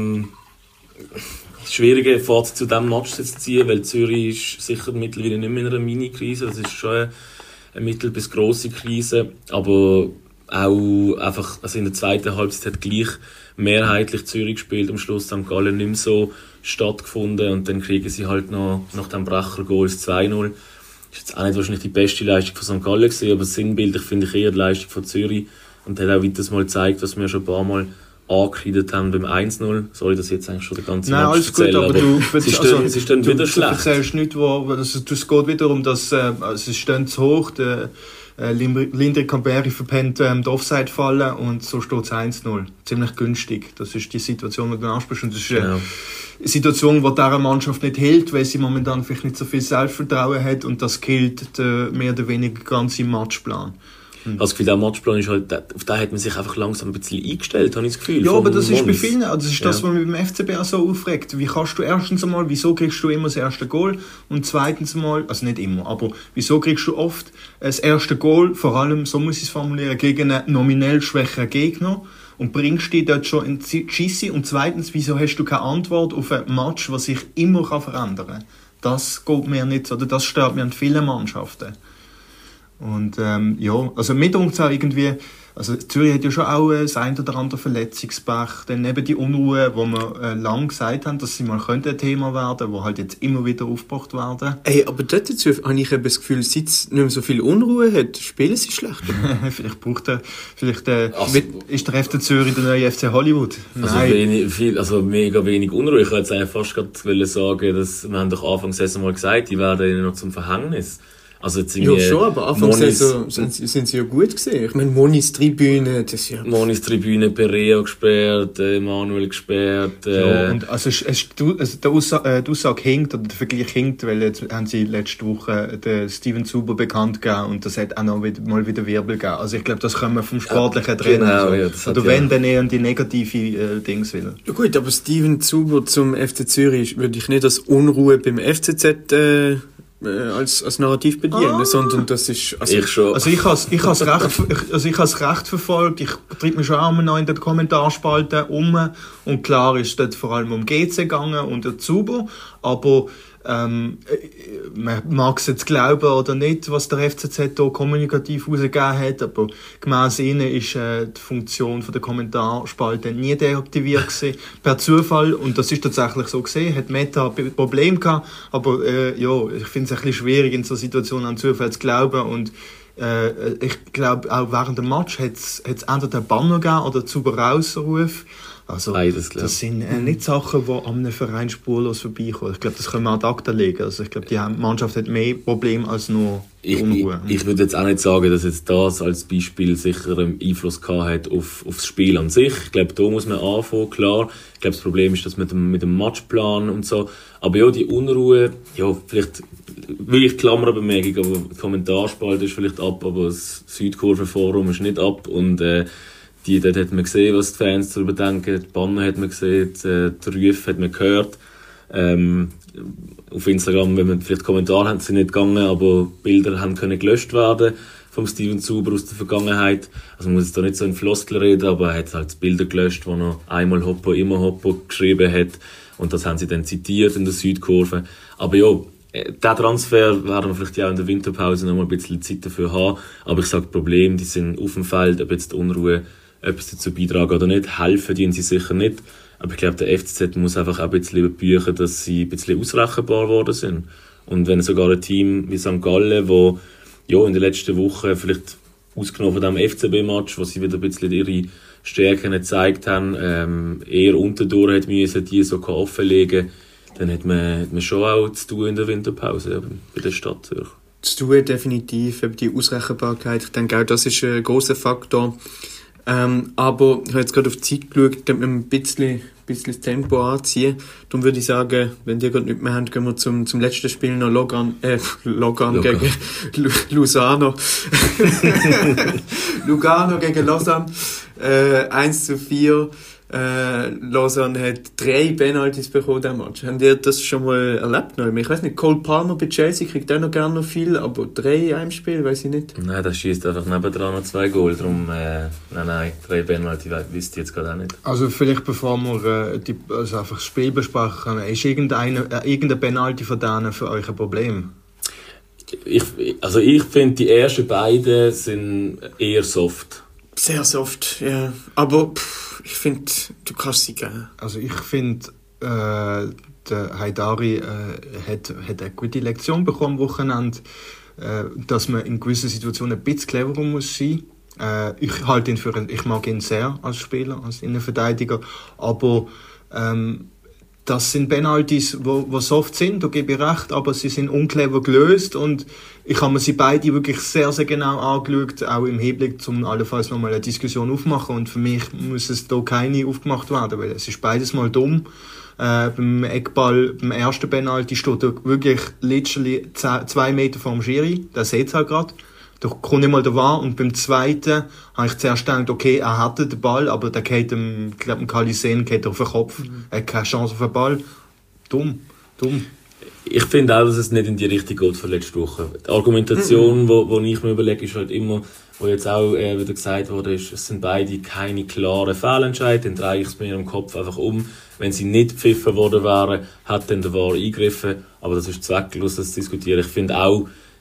schwierige Fazit zu diesem Match zu ziehen, weil Zürich ist sicher mittlerweile nicht mehr in einer Mini-Krise, das ist schon eine mittel- bis grosse Krise, aber auch einfach, also in der zweiten Halbzeit hat gleich mehrheitlich Zürich gespielt, am Schluss St. Gallen nicht mehr so stattgefunden und dann kriegen sie halt noch nach dem Brecher-Goal 2-0. Das ist jetzt auch nicht wahrscheinlich die beste Leistung von St. Gallen gewesen, aber sinnbildlich finde ich eher die Leistung von Zürich und hat auch weiteres mal gezeigt, was wir schon ein paar Mal angekreidet haben beim 1-0. Soll ich das jetzt eigentlich schon den ganzen Match alles erzählen? Nein, alles gut, aber sie stehen wieder schlecht. Du erzählst nicht, es geht wieder um das, sie stehen zu hoch, der Lindri Camperi verpennt die Offside-Falle und so steht es 1-0. Ziemlich günstig. Das ist die Situation, die du ansprichst. Und das ist eine Situation, die dieser Mannschaft nicht hält, weil sie momentan vielleicht nicht so viel Selbstvertrauen hat und das killt mehr oder weniger ganz im Matchplan. Also der Matchplan ist halt, auf den hat man sich einfach langsam ein bisschen eingestellt, habe ich das Gefühl. Ja, aber das ist bei vielen, das ist das, was mich beim FCB auch so aufregt. Wie kannst du erstens einmal, wieso kriegst du immer das erste Goal und zweitens einmal, also nicht immer, aber wieso kriegst du oft das erste Goal, vor allem, so muss ich es formulieren, gegen einen nominell schwächeren Gegner und bringst dich dort schon in die Schisse und zweitens, wieso hast du keine Antwort auf ein Match, was sich immer verändern kann. Das geht mir nicht, oder das stört mir an vielen Mannschaften. Und also mit uns auch irgendwie, Also Zürich hat ja schon auch das ein oder andere Verletzungspech. Dann eben die Unruhe, wo wir lange gesagt haben, dass sie mal ein Thema werden, wo halt jetzt immer wieder aufgebracht werden. Ey, aber dort dazu habe ich eben das Gefühl, seit es nicht mehr so viel Unruhe hat, spielen sie schlechter. Ist der FC Zürich der neue FC Hollywood? Nein. Also mega wenig Unruhe. Ich wollte jetzt eigentlich fast gerade sagen, dass wir haben doch Anfang der Saison mal gesagt, die werden ihnen noch zum Verhängnis. Also jetzt ja, schon, aber Anfang der Saison sind sie ja gut gesehen. Ich meine, Monis Tribüne, das ist ja... Monis Tribüne, Perea gesperrt, Manuel gesperrt. Ja, und also die Aussage hinkt, oder der Vergleich hinkt, weil jetzt haben sie letzte Woche den Steven Zuber bekannt gegeben und das hat auch noch mal wieder Wirbel gegeben. Also ich glaube, das können wir vom sportlichen Trainer. Genau, ja, oder wenn, dann eher die negative Dings will. Ja gut, aber Steven Zuber zum FC Zürich würde ich nicht als Unruhe beim FCZ als Narrativ bedienen, sondern das ist... ich schon. Also ich has recht verfolgt, ich treibe mich schon auch noch in den Kommentarspalten um und klar ist dort vor allem um GC gegangen und der Zuber, aber man mag es jetzt glauben oder nicht, was der FCZ hier kommunikativ rausgegeben hat, aber gemäss ihnen ist die Funktion von der Kommentarspalte nie deaktiviert gewesen, per Zufall, und das ist tatsächlich so gesehen, hat Meta ein Problem gehabt, aber ich finde es ein bisschen schwierig in so Situationen an Zufall zu glauben und ich glaube auch während dem Match hat es entweder den Banner gegeben oder Zuber Rausruf. Also, das sind nicht Sachen, die an einem Verein spurlos vorbeikommen. Ich glaube, das können wir ad acta legen. Also, ich glaube, die Mannschaft hat mehr Probleme als nur Unruhe. Ich würde jetzt auch nicht sagen, dass jetzt das als Beispiel sicher einen Einfluss gehabt hat aufs Spiel an sich. Ich glaube, da muss man anfangen, klar. Ich glaube, das Problem ist das mit dem Matchplan und so. Aber ja, die Unruhe, ja, vielleicht wirklich Klammerbemerkung, aber die Kommentarspalte ist vielleicht ab, aber das Südkurvenforum ist nicht ab und dort hat man gesehen, was die Fans darüber denken, die Banner hat man gesehen, die Rufe hat man gehört. Auf Instagram, wenn man vielleicht Kommentare haben, sind nicht gegangen, aber Bilder haben können gelöscht werden vom Steven Zuber aus der Vergangenheit. Also man muss jetzt da nicht so in Floskeln reden, aber er hat halt Bilder gelöscht, wo er einmal Hoppo, immer Hoppo geschrieben hat und das haben sie dann zitiert in der Südkurve. Aber ja, diesen Transfer werden wir vielleicht ja in der Winterpause noch mal ein bisschen Zeit dafür haben, aber ich sage, Problem, die sind auf dem Feld, ob jetzt die Unruhe etwas dazu beitragen oder nicht, helfen dienen sie sicher nicht. Aber ich glaube, der FCZ muss einfach auch ein bisschen überbüchen, dass sie ein bisschen ausrechenbar geworden sind. Und wenn sogar ein Team wie St. Gallen, wo ja in den letzten Wochen, vielleicht ausgenommen von dem FCB-Match, wo sie wieder ein bisschen ihre Stärken gezeigt haben, eher unterdurch hat müssen, die so offenlegen, dann hat man schon auch zu tun in der Winterpause bei der Stadt Zürich. Zu tun definitiv, die Ausrechenbarkeit. Ich denke auch, das ist ein grosser Faktor. Aber ich habe jetzt gerade auf die Zeit geschaut, dass wir ein bisschen das Tempo anziehen. Darum würde ich sagen, wenn die gerade nicht mehr haben, gehen wir zum letzten Spiel noch Logan. Gegen Lugano. Lugano gegen Lausanne. 1:4. Lausanne hat 3 Penalties bekommen, diesen Match. Habt ihr das schon mal erlebt? Ich weiß nicht, Cole Palmer bei Chelsea kriegt auch noch gerne noch viel, aber 3 in einem Spiel, weiß ich nicht. Nein, das schießt einfach nebendran noch 2 Goal, darum, nein, 3 Penalties, wisst ihr jetzt gerade auch nicht. Also vielleicht bevor wir einfach das Spiel besprechen, ist irgendein Penalty von denen für euch ein Problem? Ich finde, die ersten beiden sind eher soft. Sehr soft, ja. Aber ich finde, du kannst sie geben. Also ich finde, der Haidari hat eine gute Lektion bekommen am Wochenende, dass man in gewissen Situationen ein bisschen cleverer muss sein. Ich mag ihn sehr als Spieler, als Innenverteidiger, aber das sind Penalties, die soft sind, da gebe ich recht, aber sie sind unclever gelöst und ich habe mir sie beide wirklich sehr, sehr genau angeschaut, auch im Hinblick, um allenfalls nochmal eine Diskussion aufmachen und für mich muss es da keine aufgemacht werden, weil es ist beides mal dumm. Beim Eckball, beim ersten Penalty steht er wirklich literally 2 Meter vor dem Schiri, das seht ihr halt gerade. Da kommt nicht mal der Wahr. Und beim zweiten habe ich zuerst gedacht, okay, er hatte den Ball, aber der geht dem Kalisen auf den Kopf. Er hat keine Chance auf den Ball. Dumm. Ich finde auch, dass es nicht in die Richtung geht für letzte Woche. Die Argumentation, wo ich mir überlege, ist halt immer, wo jetzt auch wieder gesagt wurde, ist, es sind beide keine klaren Fehlentscheide, dann drehe ich es mir im Kopf einfach um. Wenn sie nicht gepfiffen worden wären, hat dann der Wahr eingegriffen. Aber das ist zwecklos, das zu diskutieren. Ich finde auch,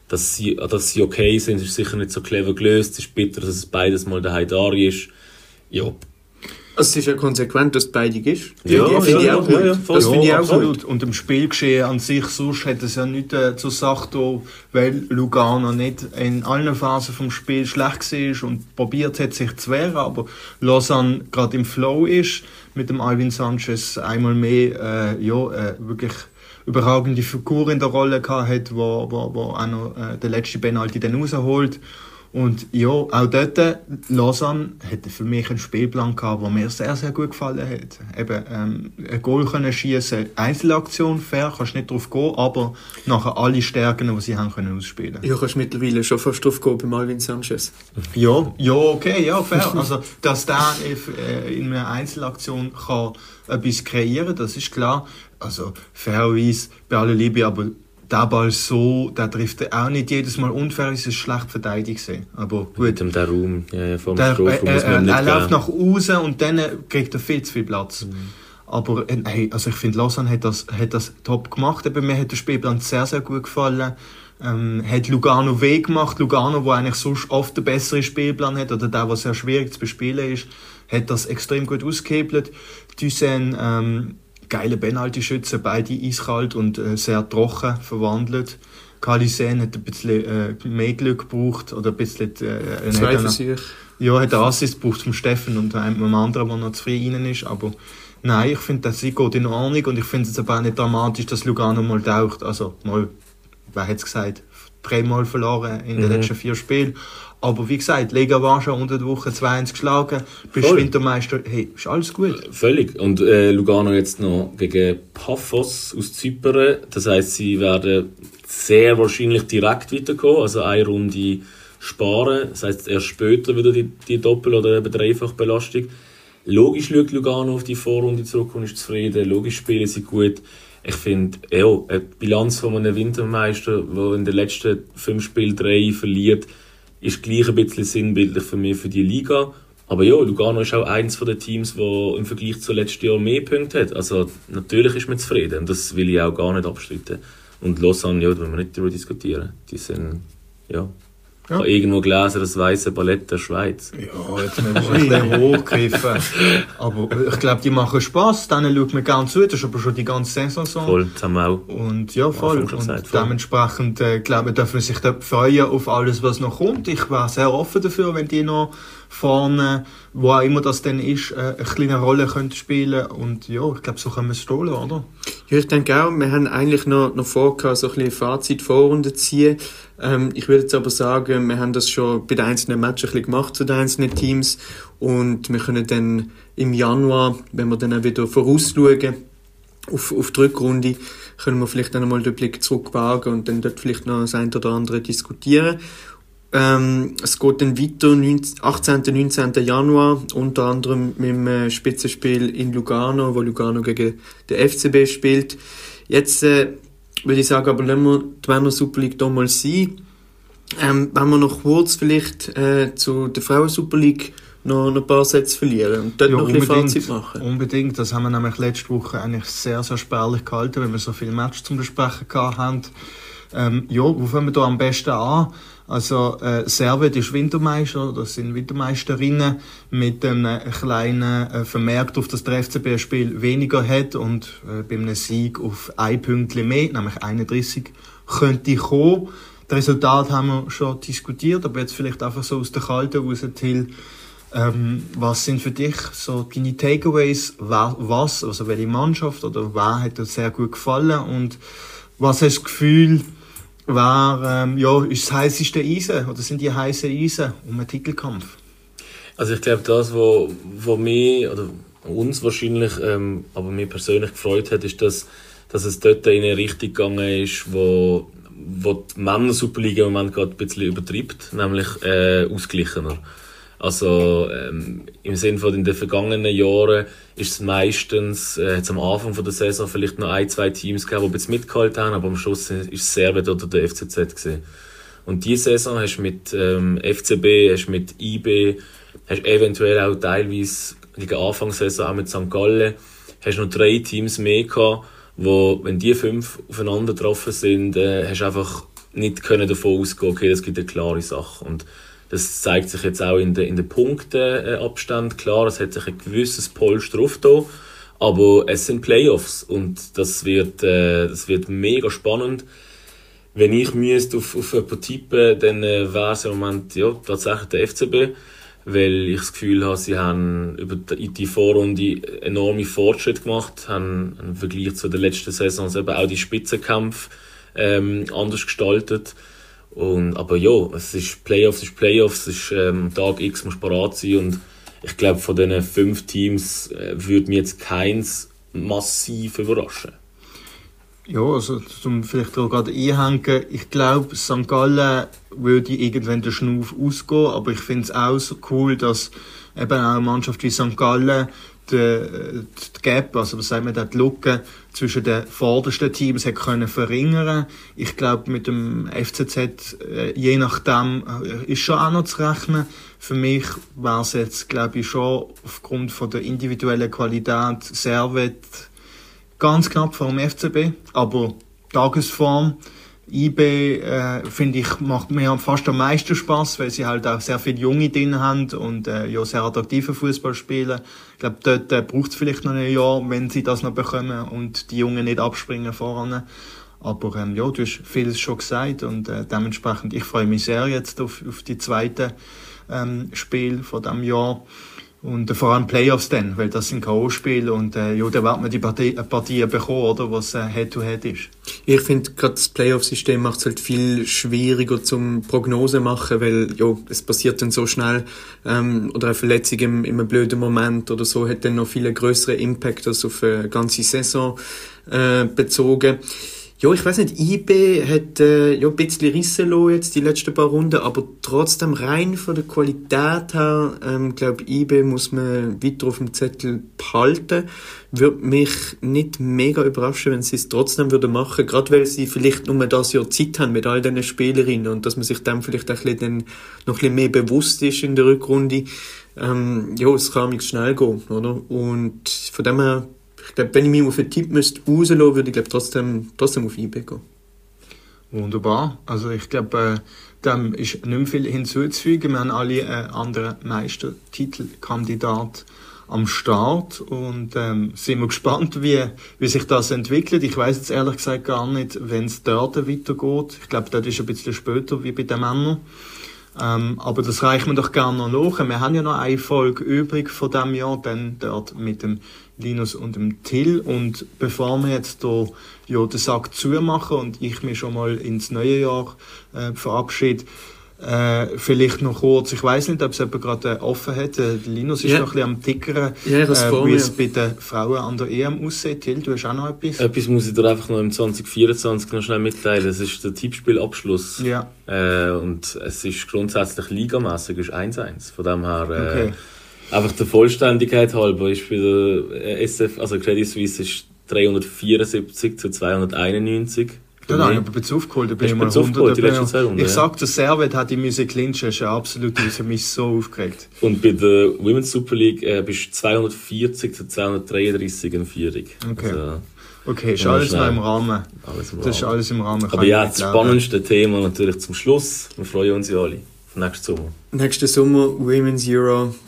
Dass sie okay sind, ist sicher nicht so clever gelöst. Es ist bitter, dass es beides mal der Haidari ist. Ja. Also es ist ja konsequent, dass es beide ist. Ja, finde ich auch gut. Das finde ich auch absolut. gut. Und im Spielgeschehen an sich sonst hat es ja nichts zur Sache da, weil Lugano nicht in allen Phasen vom Spiel schlecht war und probiert hat, sich zu wehren, aber Lausanne gerade im Flow ist, mit dem Alvin Sanchez einmal mehr wirklich überragende Figur in der Rolle gehabt hat, wo auch noch der letzte Penalty dann rausholt. Und ja, auch dort, Lausanne hatte für mich einen Spielplan gehabt, der mir sehr, sehr gut gefallen hat. Eben, ein Goal können schießen, Einzelaktion, fair, kannst nicht drauf gehen, aber nachher alle Stärken, die sie haben können ausspielen. Ja, kannst mittlerweile schon fast drauf gehen bei Alvin Sanchez. Ja, okay, ja, fair. Also, dass der in einer Einzelaktion kann etwas kreieren, das ist klar. Also, fairerweise, bei aller Liebe, aber der Ball so, der trifft er auch nicht jedes Mal unfair, ist es schlecht verteidigt gewesen. Aber gut. Mit dem der Raum, vor dem Strafraum muss man nicht er läuft nach außen und dann kriegt er viel zu viel Platz. Aber also ich finde, Lausanne hat das top gemacht. Eben, mir hat der Spielplan sehr, sehr gut gefallen. Hat Lugano weh gemacht. Lugano, wo eigentlich sonst oft den besseren Spielplan hat, oder der, der sehr schwierig zu bespielen ist, hat das extrem gut ausgehebelt. Thyssen, geile Penalty-Schützen, beide eiskalt und sehr trocken verwandelt. Kalisen hat ein bisschen mehr Glück gebraucht, oder ein bisschen... Zwei Versuche. Ja, hat einen Assist gebraucht vom Steffen und einem anderen, der noch zu früh rein ist, aber nein, ich finde, der Sieg geht in Ordnung und ich finde es aber auch nicht dramatisch, dass Lugano mal taucht. Also, mal, wer hat es gesagt, 3-mal verloren in den letzten 4 Spielen. Aber wie gesagt, Lega war schon unter der Woche 2-1 geschlagen, bist Wintermeister, hey, ist alles gut. Völlig. Und Lugano jetzt noch gegen Paphos aus Zypern. Das heisst, sie werden sehr wahrscheinlich direkt weiterkommen, also eine Runde sparen. Das heisst, erst später wieder die Doppel- oder eben Dreifachbelastung. Logisch schaut Lugano auf die Vorrunde zurück und ist zufrieden. Logisch spielen sie gut. Ich finde, eine Bilanz von einem Wintermeister, der in den letzten 5 Spielen 3 verliert, ist gleich ein bisschen sinnbildlich für mich für die Liga. Aber ja, Lugano ist auch eines der Teams, das im Vergleich zu letztes Jahr mehr Punkte hat. Also natürlich ist man zufrieden und das will ich auch gar nicht abstreiten. Und Lausanne, ja, da wollen wir nicht darüber diskutieren. Die sind, ja... Ich habe irgendwo gelesen, das weiße Ballett der Schweiz. Ja, jetzt haben wir ein bisschen hochgegriffen. Aber ich glaube, die machen Spass, denen schaut man gerne zu, das ist aber schon die ganze Saison so. Voll, das haben wir auch. Und ja, voll. Und dementsprechend, glaube ich, dürfen sich da freuen auf alles, was noch kommt. Ich wäre sehr offen dafür, wenn die noch vorne, wo auch immer das denn ist, eine kleine Rolle können spielen. Und ja, ich glaube, so können wir es stehen, oder? Ja, ich denke auch, wir haben eigentlich noch vor, so ein bisschen Fazit Vorrunde ziehen. Ich würde jetzt aber sagen, wir haben das schon bei den einzelnen Matches ein bisschen gemacht zu den einzelnen Teams und wir können dann im Januar, wenn wir dann auch wieder vorausschauen auf die Rückrunde, können wir vielleicht dann einmal den Blick zurückwagen und dann dort vielleicht noch das ein oder andere diskutieren. Es geht dann weiter, 18. und 19. Januar, unter anderem mit dem Spitzenspiel in Lugano, wo Lugano gegen den FCB spielt. Jetzt würde ich sagen, aber lassen wir die Männer Super League hier mal sein. Wenn wir noch kurz vielleicht zu der Frauen Super League noch ein paar Sätze verlieren und dort noch ein bisschen Fazit machen. Unbedingt, das haben wir nämlich letzte Woche eigentlich sehr, sehr spärlich gehalten, weil wir so viele Matches zum Besprechen haben. Wo fangen wir da am besten an? Also, Servet ist Wintermeister, das sind Wintermeisterinnen mit einem kleinen Vermerk auf, dass der FCB ein Spiel weniger hat und bei einem Sieg auf 1 Pünktchen mehr, nämlich 31, könnte kommen. Das Resultat haben wir schon diskutiert, aber jetzt vielleicht einfach so aus der Kalten raus, Till. Was sind für dich so deine Takeaways? Also welche Mannschaft oder wer hat dir sehr gut gefallen und was hast du das Gefühl, ist das heisseste Eisen oder sind die heißen Eisen um einen Titelkampf? Also ich glaube, das, was mich oder uns wahrscheinlich, aber mir persönlich gefreut hat, ist, dass es dort in eine Richtung gegangen ist, wo die Männer-Superliga im Moment gerade ein bisschen übertreibt, nämlich ausgeglichener. Also im Sinne von in den vergangenen Jahren ist es meistens, hat's am Anfang von der Saison vielleicht noch 1-2 Teams gegeben, die ein bisschen mitgehalten haben, aber am Schluss ist es Servet oder der FCZ gewesen. Und diese Saison hast du mit FCB, hast mit IB, hast eventuell auch teilweise gegen Anfangssaison auch mit St. Gallen, hast noch 3 Teams mehr gehabt, wo, wenn die 5 aufeinander getroffen sind, hast du einfach nicht können davon ausgehen, okay, das gibt eine klare Sache. Und das zeigt sich jetzt auch in den Punkteabständen. Klar, es hat sich ein gewisses Polster aufgetan, aber es sind Playoffs und das wird mega spannend. Wenn ich müsste auf jemanden tippen, dann wäre es im Moment tatsächlich der FCB, weil ich das Gefühl habe, sie haben über die Vorrunde enorme Fortschritte gemacht, haben im Vergleich zu den letzten Saisons eben auch die Spitzenkämpfe anders gestaltet. Aber ja, es ist Playoffs, es ist Tag X, muss parat sein und ich glaube, von diesen 5 Teams würde mich jetzt keins massiv überraschen. Ja, also zum vielleicht auch gerade einhängen, ich glaube, St. Gallen würde irgendwann der Schnuff ausgehen, aber ich finde es auch so cool, dass eben auch eine Mannschaft wie St. Gallen die Gap, also was sagt man, die Lücke zwischen den vordersten Teams hat können verringern. Ich glaube, mit dem FCZ, je nachdem, ist schon auch noch zu rechnen. Für mich wäre es jetzt, glaube ich, schon aufgrund von der individuellen Qualität Servet ganz knapp vor dem FCB, aber Tagesform, IB, finde ich, macht mir fast am meisten Spass, weil sie halt auch sehr viele Junge drin haben und sehr attraktive Fußball spielen. Ich glaube, dort braucht es vielleicht noch ein Jahr, wenn sie das noch bekommen und die Jungen nicht abspringen voran. Aber du hast vieles schon gesagt und dementsprechend, ich freue mich sehr jetzt auf die zweiten Spiele von diesem Jahr. Und vor allem Playoffs dann, weil das sind K.O.-Spiele und da wird man die Partien bekommen, oder, was Head-to-Head ist. Ich finde, gerade das Playoff-System macht es halt viel schwieriger zum Prognose machen, weil es passiert dann so schnell oder eine Verletzung in einem blöden Moment oder so hat dann noch viel größeren Impact als auf eine ganze Saison bezogen. Ja, ich weiss nicht, IB hat ein bisschen Risse lassen jetzt die letzten paar Runden, aber trotzdem rein von der Qualität her, glaube IB muss man weiter auf dem Zettel behalten. Würde mich nicht mega überraschen, wenn sie es trotzdem würden machen, gerade weil sie vielleicht nur das Jahr Zeit haben mit all diesen Spielerinnen und dass man sich dann vielleicht ein bisschen noch ein bisschen mehr bewusst ist in der Rückrunde. Es kann mich schnell gehen, oder? Und von dem her, ich glaube, wenn ich mich auf einen Tipp rauslassen müsste, würde ich trotzdem auf IB gehen. Wunderbar. Also ich glaube, dem ist nicht mehr viel hinzuzufügen. Wir haben alle anderen Meistertitelkandidaten am Start und sind wir gespannt, wie sich das entwickelt. Ich weiss jetzt ehrlich gesagt gar nicht, wenn es dort weitergeht. Ich glaube, das ist ein bisschen später wie bei den Männern. Aber das reichen wir doch gerne noch nach. Wir haben ja noch eine Folge übrig von diesem Jahr, dann dort mit dem Linus und dem Till. Und bevor wir jetzt hier den Sack zumachen und ich mich schon mal ins neue Jahr verabschiede, vielleicht noch kurz, ich weiss nicht, ob es jemand gerade offen hat. Linus ist noch ein bisschen am Tickern, wie es bei den Frauen an der EM aussieht. Till, du hast auch noch etwas? Etwas muss ich dir einfach noch im 2024 noch schnell mitteilen. Das ist der Tippspielabschluss. Ja. Und es ist grundsätzlich ligamässig 1-1. Von dem her, einfach der Vollständigkeit halber, ist bei der SF, also Credit Suisse ist 374 zu 291. Da habe ich aber Bezug aufgeholt, da bin ich mal 100 dabei. Ich sag, der Servet hat die Musik clinchen, ist absolut, ich habe mich so aufgeregt. Und bei der Women's Super League bist du 240 zu 233 in Führung. Okay. Also, okay, ist alles noch im Rahmen. Das ist alles im Rahmen. Aber ja, das spannendste Thema natürlich zum Schluss. Wir freuen uns ja alle auf nächsten Sommer. Nächsten Sommer Women's Euro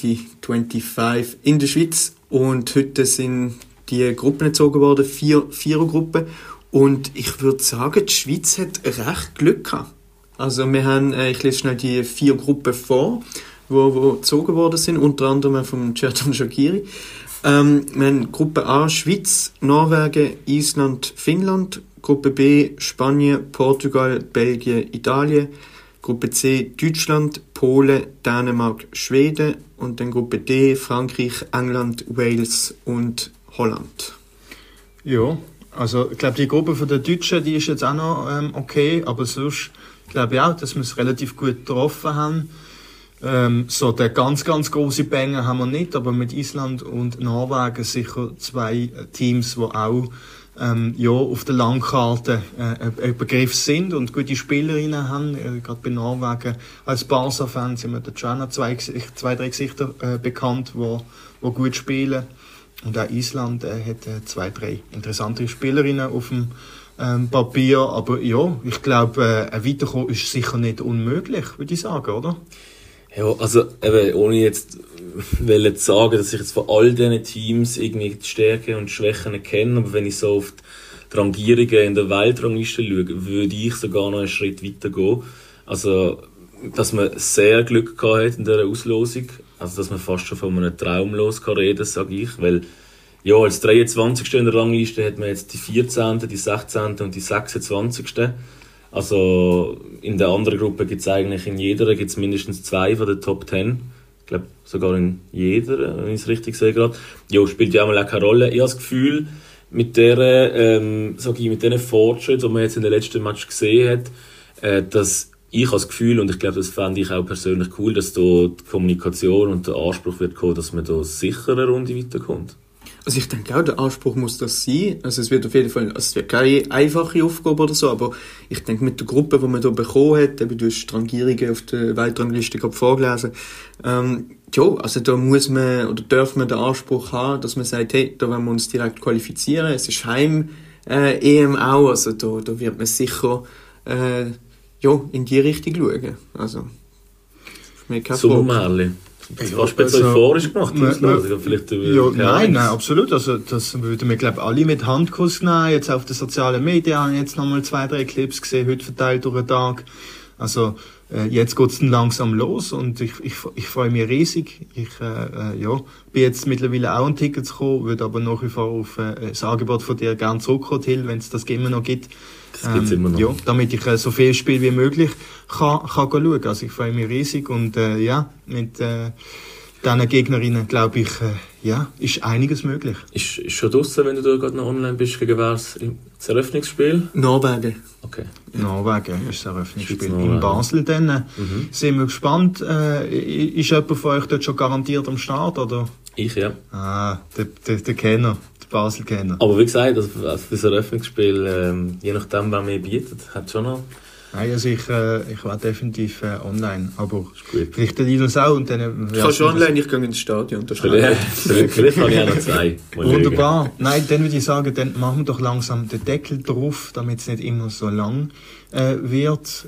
2025 in der Schweiz. Und heute sind die Gruppen gezogen worden, 4 Vierergruppen. Und ich würde sagen, die Schweiz hat recht Glück gehabt. Also wir haben, ich lese schnell die 4 Gruppen vor, die gezogen worden sind, unter anderem vom Cerdan Shaqiri. Wir haben Gruppe A Schweiz, Norwegen, Island, Finnland. Gruppe B Spanien, Portugal, Belgien, Italien. Gruppe C Deutschland, Polen, Dänemark, Schweden. Und dann Gruppe D Frankreich, England, Wales und Holland. Ja. Also, ich glaube, die Gruppe von den Deutschen, die ist jetzt auch noch okay, aber sonst glaube ich auch, dass wir es relativ gut getroffen haben. So der ganz, ganz grosse Banger haben wir nicht, aber mit Island und Norwegen sicher 2 Teams, die auch auf der Landkarte ein Begriff sind und gute Spielerinnen haben. Gerade bei Norwegen als Barca-Fan sind mir da schon noch 2, 3 Gesichter bekannt, die gut spielen. Und auch Island hat 2, 3 interessante Spielerinnen auf dem Papier. Aber ja, ich glaube, ein Weiterkommen ist sicher nicht unmöglich, würde ich sagen, oder? Ja, also eben, ohne jetzt zu sagen, dass ich jetzt von all diesen Teams irgendwie die Stärken und Schwächen kenne, aber wenn ich so auf die Rangierungen in der Weltrangliste schaue, würde ich sogar noch einen Schritt weiter gehen. Also, dass man sehr Glück gehabt hat in dieser Auslosung, also dass man fast schon von einem Traum los kann reden, sage ich, weil ja, als 23. in der Rangliste hat man jetzt die 14., die 16. und die 26. Also in der anderen Gruppe gibt es eigentlich in jeder gibt's mindestens 2 von den Top 10. Ich glaube sogar in jeder, wenn ich es richtig sehe gerade. Ja, spielt ja auch keine Rolle. Ich habe das Gefühl, mit diesen Fortschritten, die man jetzt in den letzten Match gesehen hat, dass ich habe das Gefühl, und ich glaube, das fände ich auch persönlich cool, dass da die Kommunikation und der Anspruch wird kommen, dass man da sicher eine Runde weiterkommt. Also ich denke auch, der Anspruch muss das sein. Also es wird auf jeden Fall, also es wird keine einfache Aufgabe oder so, aber ich denke mit der Gruppe, die man hier bekommen hat, eben durch die Rangierungen auf der Weltrangliste gerade vorgelesen, ja, also da muss man oder darf man den Anspruch haben, dass man sagt, hey, da wollen wir uns direkt qualifizieren. Es ist Heim EM auch, also da wird man sicher ja, in die Richtung schauen. Also ist mir keine Frage. Das war speziell euphorisch gemacht. Nein, absolut. Also, das würden wir, glaube ich, alle mit Handkuss nehmen. Jetzt auf den sozialen Medien habe ich jetzt nochmal 2-3 Clips gesehen, heute verteilt durch den Tag. Also, jetzt geht es dann langsam los und ich freue mich riesig. Ich bin jetzt mittlerweile auch an Tickets gekommen, würde aber nach wie vor auf das Angebot von dir gerne zurückkommen, Till, wenn es das immer noch gibt. Das gibt's immer noch. Ja, damit ich so viel Spiel wie möglich kann schauen. Also ich freue mich riesig und mit diesen Gegnerinnen, glaube ich, ist einiges möglich. Ist schon draussen, wenn du da gerade noch online bist, gegen wer das Eröffnungsspiel? Norwegen. Okay. Ja. Norwegen ist das Eröffnungsspiel. In Basel dann. Sind wir gespannt. Ist jemand von euch dort schon garantiert am Start, oder? Ich, ja. Der Kenner. Basel-Kenner. Aber wie gesagt, also für das Eröffnungsspiel, je nachdem, wer mehr bietet, hat schon noch... Nein, also ich war definitiv online, aber vielleicht der Linus auch. Und dann kannst du online, ich gehe ins Stadion. Vielleicht habe ich auch noch 2. Wunderbar. Nein, dann würde ich sagen, dann machen wir doch langsam den Deckel drauf, damit es nicht immer so lang wird.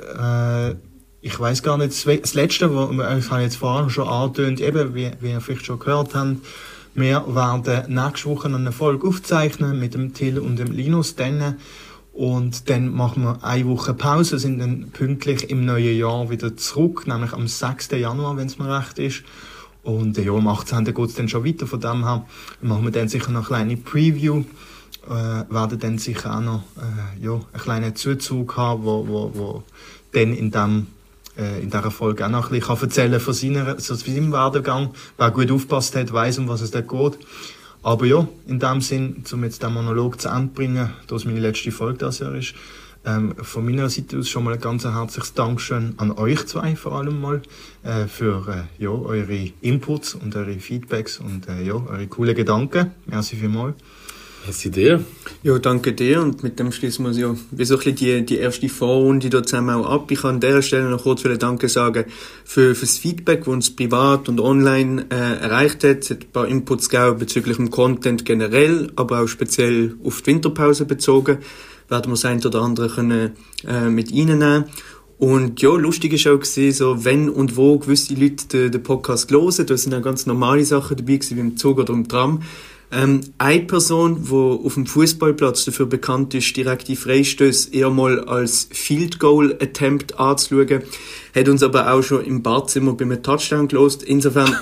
Ich weiss gar nicht, das Letzte, ich habe jetzt vorhin schon angetönt, eben, wie ihr vielleicht schon gehört habt, wir werden nächste Woche eine Folge aufzeichnen mit dem Till und dem Linus dann. Und dann machen wir eine Woche Pause, sind dann pünktlich im neuen Jahr wieder zurück, nämlich am 6. Januar, wenn es mir recht ist. Und am 18. geht es dann schon weiter. Von dem her machen wir dann sicher noch eine kleine Preview. Werden dann sicher auch noch einen kleinen Zuzug haben, wo dann in dieser Folge auch noch ein bisschen erzählen von seinem Werdegang. Wer gut aufgepasst hat, weiss, um was es da geht. Aber ja, in dem Sinn, um jetzt den Monolog zu Ende zu bringen, da es meine letzte Folge das Jahr ist, von meiner Seite aus schon mal ein ganz herzliches Dankeschön an euch zwei vor allem mal für eure Inputs und eure Feedbacks und eure coolen Gedanken. Merci vielmals. Merci dir. Ja, danke dir. Und mit dem schließen wir ja wie so ein bisschen die erste Vorrunde da zusammen auch ab. Ich kann an dieser Stelle noch kurz Danke sagen fürs Feedback, das uns privat und online erreicht hat. Es hat ein paar Inputs gegeben bezüglich dem Content generell, aber auch speziell auf die Winterpause bezogen. Werden wir das ein oder andere können mit reinnehmen. Und ja, lustig ist auch gewesen, so wenn und wo gewisse Leute den Podcast hören. Da sind auch ganz normale Sachen dabei gewesen, wie im Zug oder im Tram. Eine Person, die auf dem Fußballplatz dafür bekannt ist, direkte Freistöße eher mal als Field Goal Attempt anzuschauen, hat uns aber auch schon im Badzimmer bei einem Touchdown gelost. Insofern,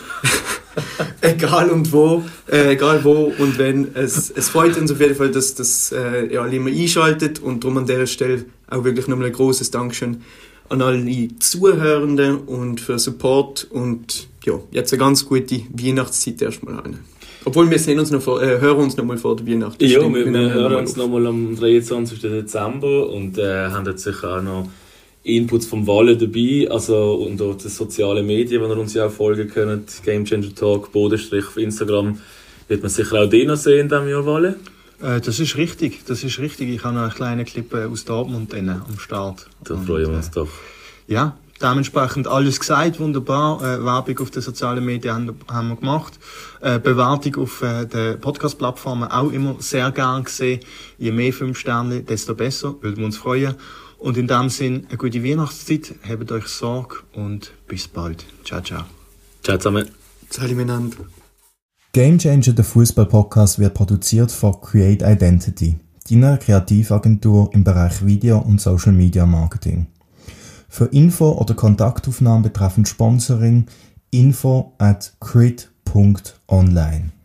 egal wo und wenn, es freut uns auf jeden Fall, dass das immer einschaltet und darum an dieser Stelle auch wirklich nochmal ein grosses Dankeschön an alle Zuhörenden und für Support und ja, jetzt eine ganz gute Weihnachtszeit erstmal rein. Obwohl wir hören uns noch mal vor der Weihnacht. Ja, wir hören uns noch mal am 23. Dezember und haben jetzt sicher auch noch Inputs vom Walle dabei, also und auch die sozialen Medien, wo ihr uns ja auch folgen könnt, Game Changer Talk, _ auf Instagram, wird man sicher auch den noch sehen in diesem Jahr, Walle. Das ist richtig. Ich habe noch einen kleinen Clip aus Dortmund am Start. Da freuen wir uns doch. Ja, dementsprechend alles gesagt, wunderbar. Werbung auf den sozialen Medien haben wir gemacht. Bewertung auf den Podcast-Plattformen auch immer sehr gern gesehen. Je mehr 5 Sterne, desto besser, würden wir uns freuen. Und in dem Sinn, eine gute Weihnachtszeit, habt euch Sorge und bis bald. Ciao, ciao. Ciao zusammen. Salut miteinander. Game Changer, der Fußball-Podcast, wird produziert von Create Identity, deiner Kreativagentur im Bereich Video und Social Media Marketing. Für Info oder Kontaktaufnahmen betreffend Sponsoring info@crit.online.